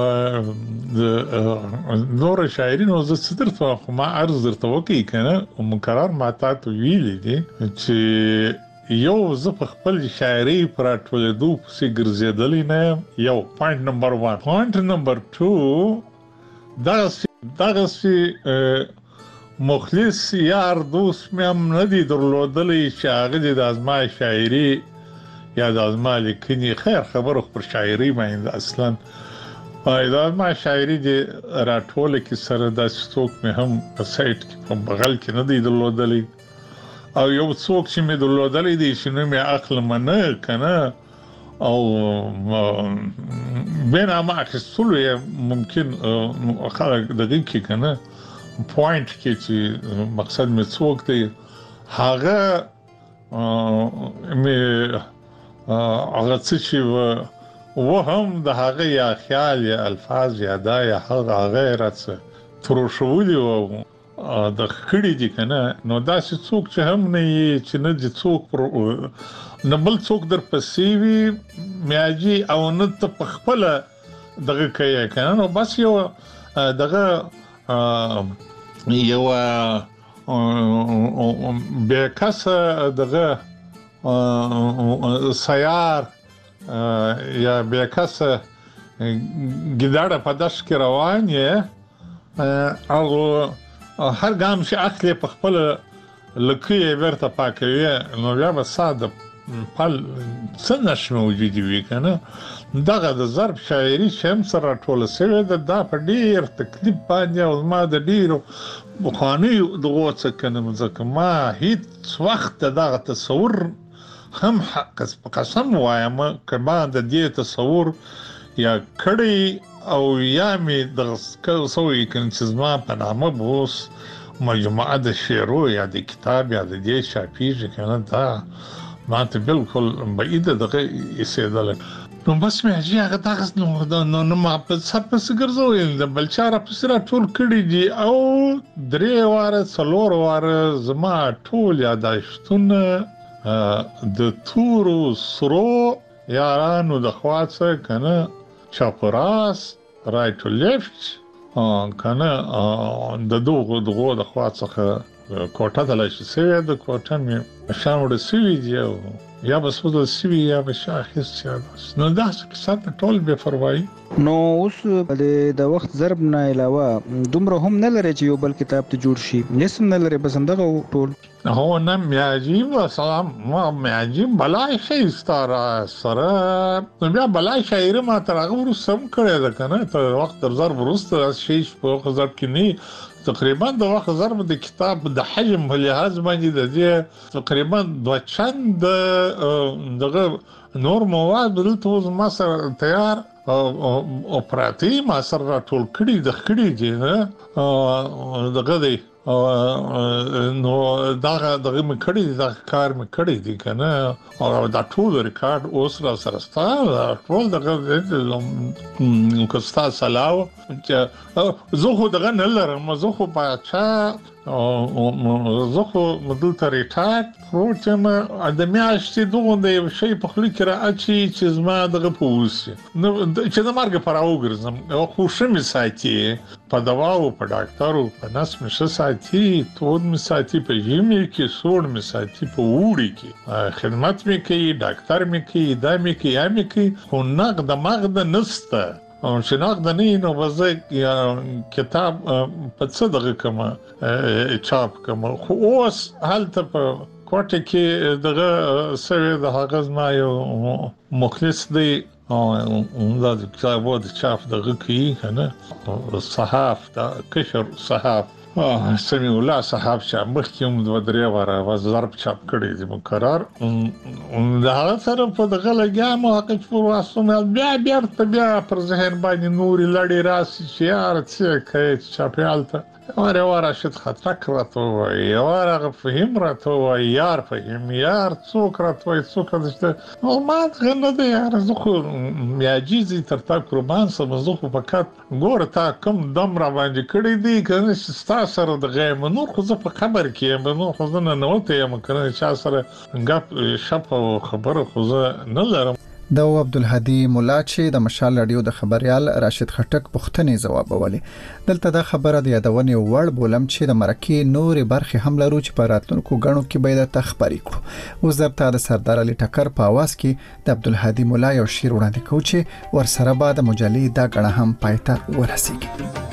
نور شاعري نو زه ستر ته ما عرض درته وکي کنه او مقرر ما تاسو ویلې دي چې یو زه په خپل شاعري پر ټولېدو پسې ګرځېدلی نه یم یو پوینټ نمبر وان. پوینټ نمبر ټو دغسې دغسې مخلص یار دوست مې هم نه دي درلودلی چې هغه دې د زما شاعري یا د زما لیکنې خیر خبرو پر شاعري باندې اصلا دا زما شاعري دې راټوله کې سره داسې څوک مې هم په سایټ کې په بغل کې نه دی درلودلی او یو څوک چې مې درلودلی دی چې نو مې عقل منه کنه او بینامه اخیستلو یې ممکن خلک دغه کې کنه پوینټ کې چې مقصد مې څوک دی هغه مې هغه څه چې و هم د هغه یا خیال یا الفاظ یا دا یا هغه غیرت تروشولي او د خړې دي کنه نو دا چې څوک چې هم نه یې چې نه دي څوک نه بل څوک در پسې وي میاجي او نه ته په خپل دغه کوي کنه نو بس یو دغه یو به کس دغه سیار یا به کس ګډاړه په داش کې روان یې او هر ګام چې اخلي په خپل لکه ورته پاکوي نو بیا به ساده پل څنګه موجود وي کنه دغه د ضرب شاعري چې هم سره ټوله سوي ده دا په ډیر تکلیف باندې او ما د ډیرو بخاني دغه څه کنه ځکه ما هیڅ وخت دغه تصور هم حق قسم وایم کما د دې تصور یا کړي او یا می د سوي کنسزما په نامه بوس مجموعه د شعرو یا د کتاب یا د دې شاپیږي کنه دا ما ته بالکل بعید دغه ایسیدل نو بس مې هجی هغه تاسو نو نو ما په سر په سګرځو د بلچاره په سره ټول کړي دي او درې واره څلور واره زما ټول یاداشتونه د تورو سرو یارانو د خواڅه کنه چاپراس رایټ ټو لیفت کنه د دوغه دغه د خواڅه کوټه د لاشي سوي د کوټه مې شان ور سوي دی یا بس ودل سوي یا بشاخص نو دا څه ټول به فرمایي نو اوس د وخت ضرب نه علاوه دومره هم نه لري چې یو بل کتاب ته جوړ شي نسم نه لري بس همدغه ټول هو نه میاجیم سلام ما میاجیم بلای شي ستاره سره نو بیا بلای شاعر ما ترغه ورسم کړی دا کنه ته وخت در ضرب ورسته شي په وخت ضرب کې نه تقریبا د وخت ضرب د کتاب د حجم په لحاظ باندې د دې تقریبا دوه چند دغه نور مواد دلته ما سره تیار او پراتی ما سره ټول کړي د خړي دي نه دغه دی نو دا دغه مې کړي دا کار مې کړي دي کنه او دا ټول ریکارډ اوس را سره ستاسو ټول دغه نو کوستا سلاو زه خو دغه نه لرم زه خو بچا زه خو مدلته ریټایرډ پروتم ادمي اشتي دغه د شي په خلی کې راځي چې زما دغه پوسي نو چې د مرګ پر اوګرزم او خوشم ساتي په دوا او په ډاکټرو په نس مشه ساتي تود می ساتي په جیمي کې سوړ می ساتي په وړي کې خدمت می کوي ډاکټر می کوي دا می کوي یا می کوي خو نقد مغد نسته او چې نقد نه نو وځي کتاب په څه دغه کما چاپ کما خو اوس حالت په کوټه کې دغه سوي د هغه ما یو مخلص دی او دا د کتابو د چاپ دغه کوي کنه صحاف دا کشر صحاف سمي الله صحاب چې مخکوم د درې واره ضرب چاپ کړی دی مقرر دا هغه سره په دغه لګیا مو حق پر واسطه بیا بیا بیا پر ذهن باندې نور لړی راسي چې یار څه کوي چاپیالته اور اور شت خطر کړو وای اور هغه فهم راته وای یار فهم یار څوک راته وای څوک دشته او ما غنه دی یار زه خو میاجیزي تر تا قربان سم زه خو فقط ګور تا کوم دم را باندې کړی دی کنه چې تاسو سره د غیم نور خو زه په خبر کې نو خو زه نه نوته یم کنه چې سره غپ شپ خبره خو زه نه لرم د عبدالهادي مولا چې د مشال رادیو د خبريال راشد خټک پښتنې جواب ولې دلته د خبره د یادونې وړ بولم چې د مرکه نورې برخې هم لرو چې په راتلونکو غنو کې به د تخبري کړو اوس درته د سردار علي ټکر په आवाज کې د عبدالهادي مولا یو شعر وړاندې کوي چې ورسره بعد مجلې دا غړه هم پایته ورسیږي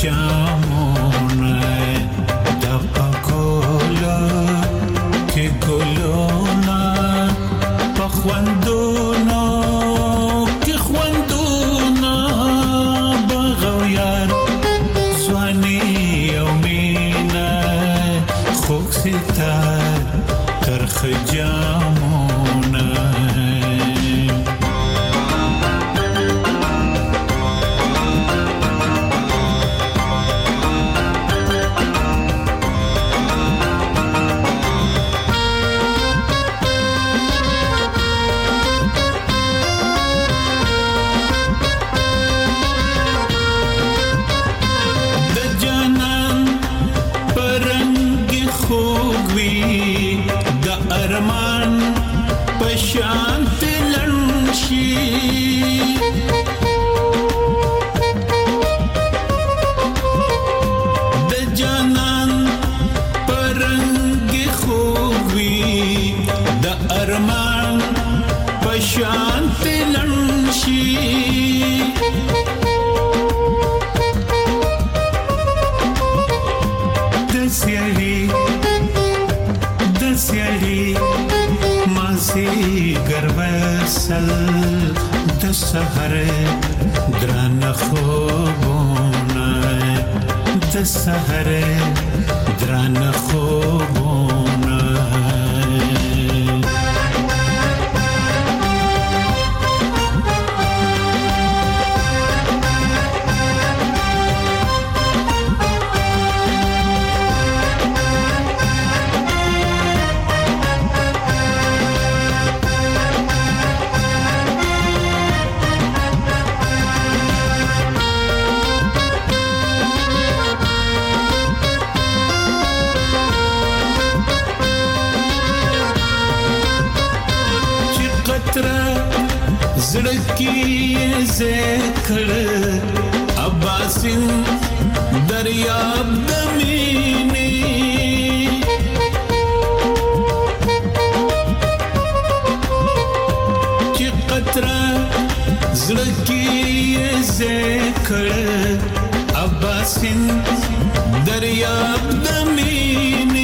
جامونه د پکولا کې ګلونا پخوندونا کې خوندونا بغویار سوانی یومینا خوک ستار ترخ جامونه شانت لنشي د جانان پرنګ خووي د ارمان په شانت لنشي د سیالي د سیالي گروسل د سحر درن خوبونه د سحر درن خوبونه زړکی ذکر عباسین دریاب د مینې چې قطره زړکی ذکر عباسین دریاب د مینې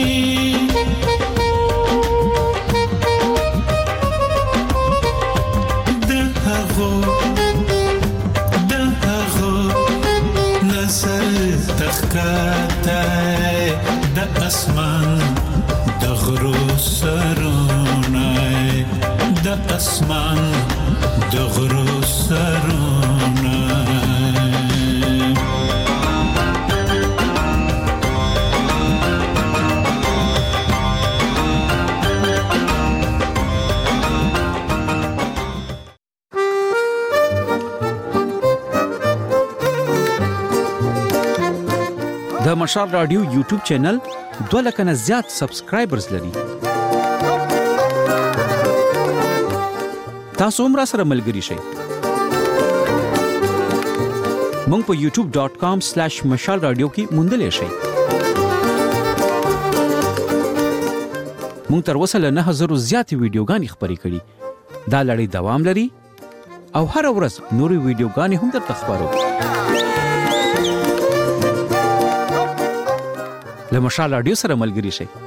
د اسمان د غرو سرونه د اسمان د غرو سرونه د مشال رادیو یوټیوب چینل دوه لک نه زیات سبسکرایبرز لري. تاسو هم را سره ملګري شئ. مونږ په یوټیوب ډاٹ کام سلیش مشال رادیو کې موندلې شئ. مونږ تر اوسه له نه هزار زیاتې ویډیوګانې خپرې کړي. دا لړۍ دوام لري او هر ورځ نورې ویډیوګانې هم درته خپرو. له مشال رادیو سره ملګري شئ.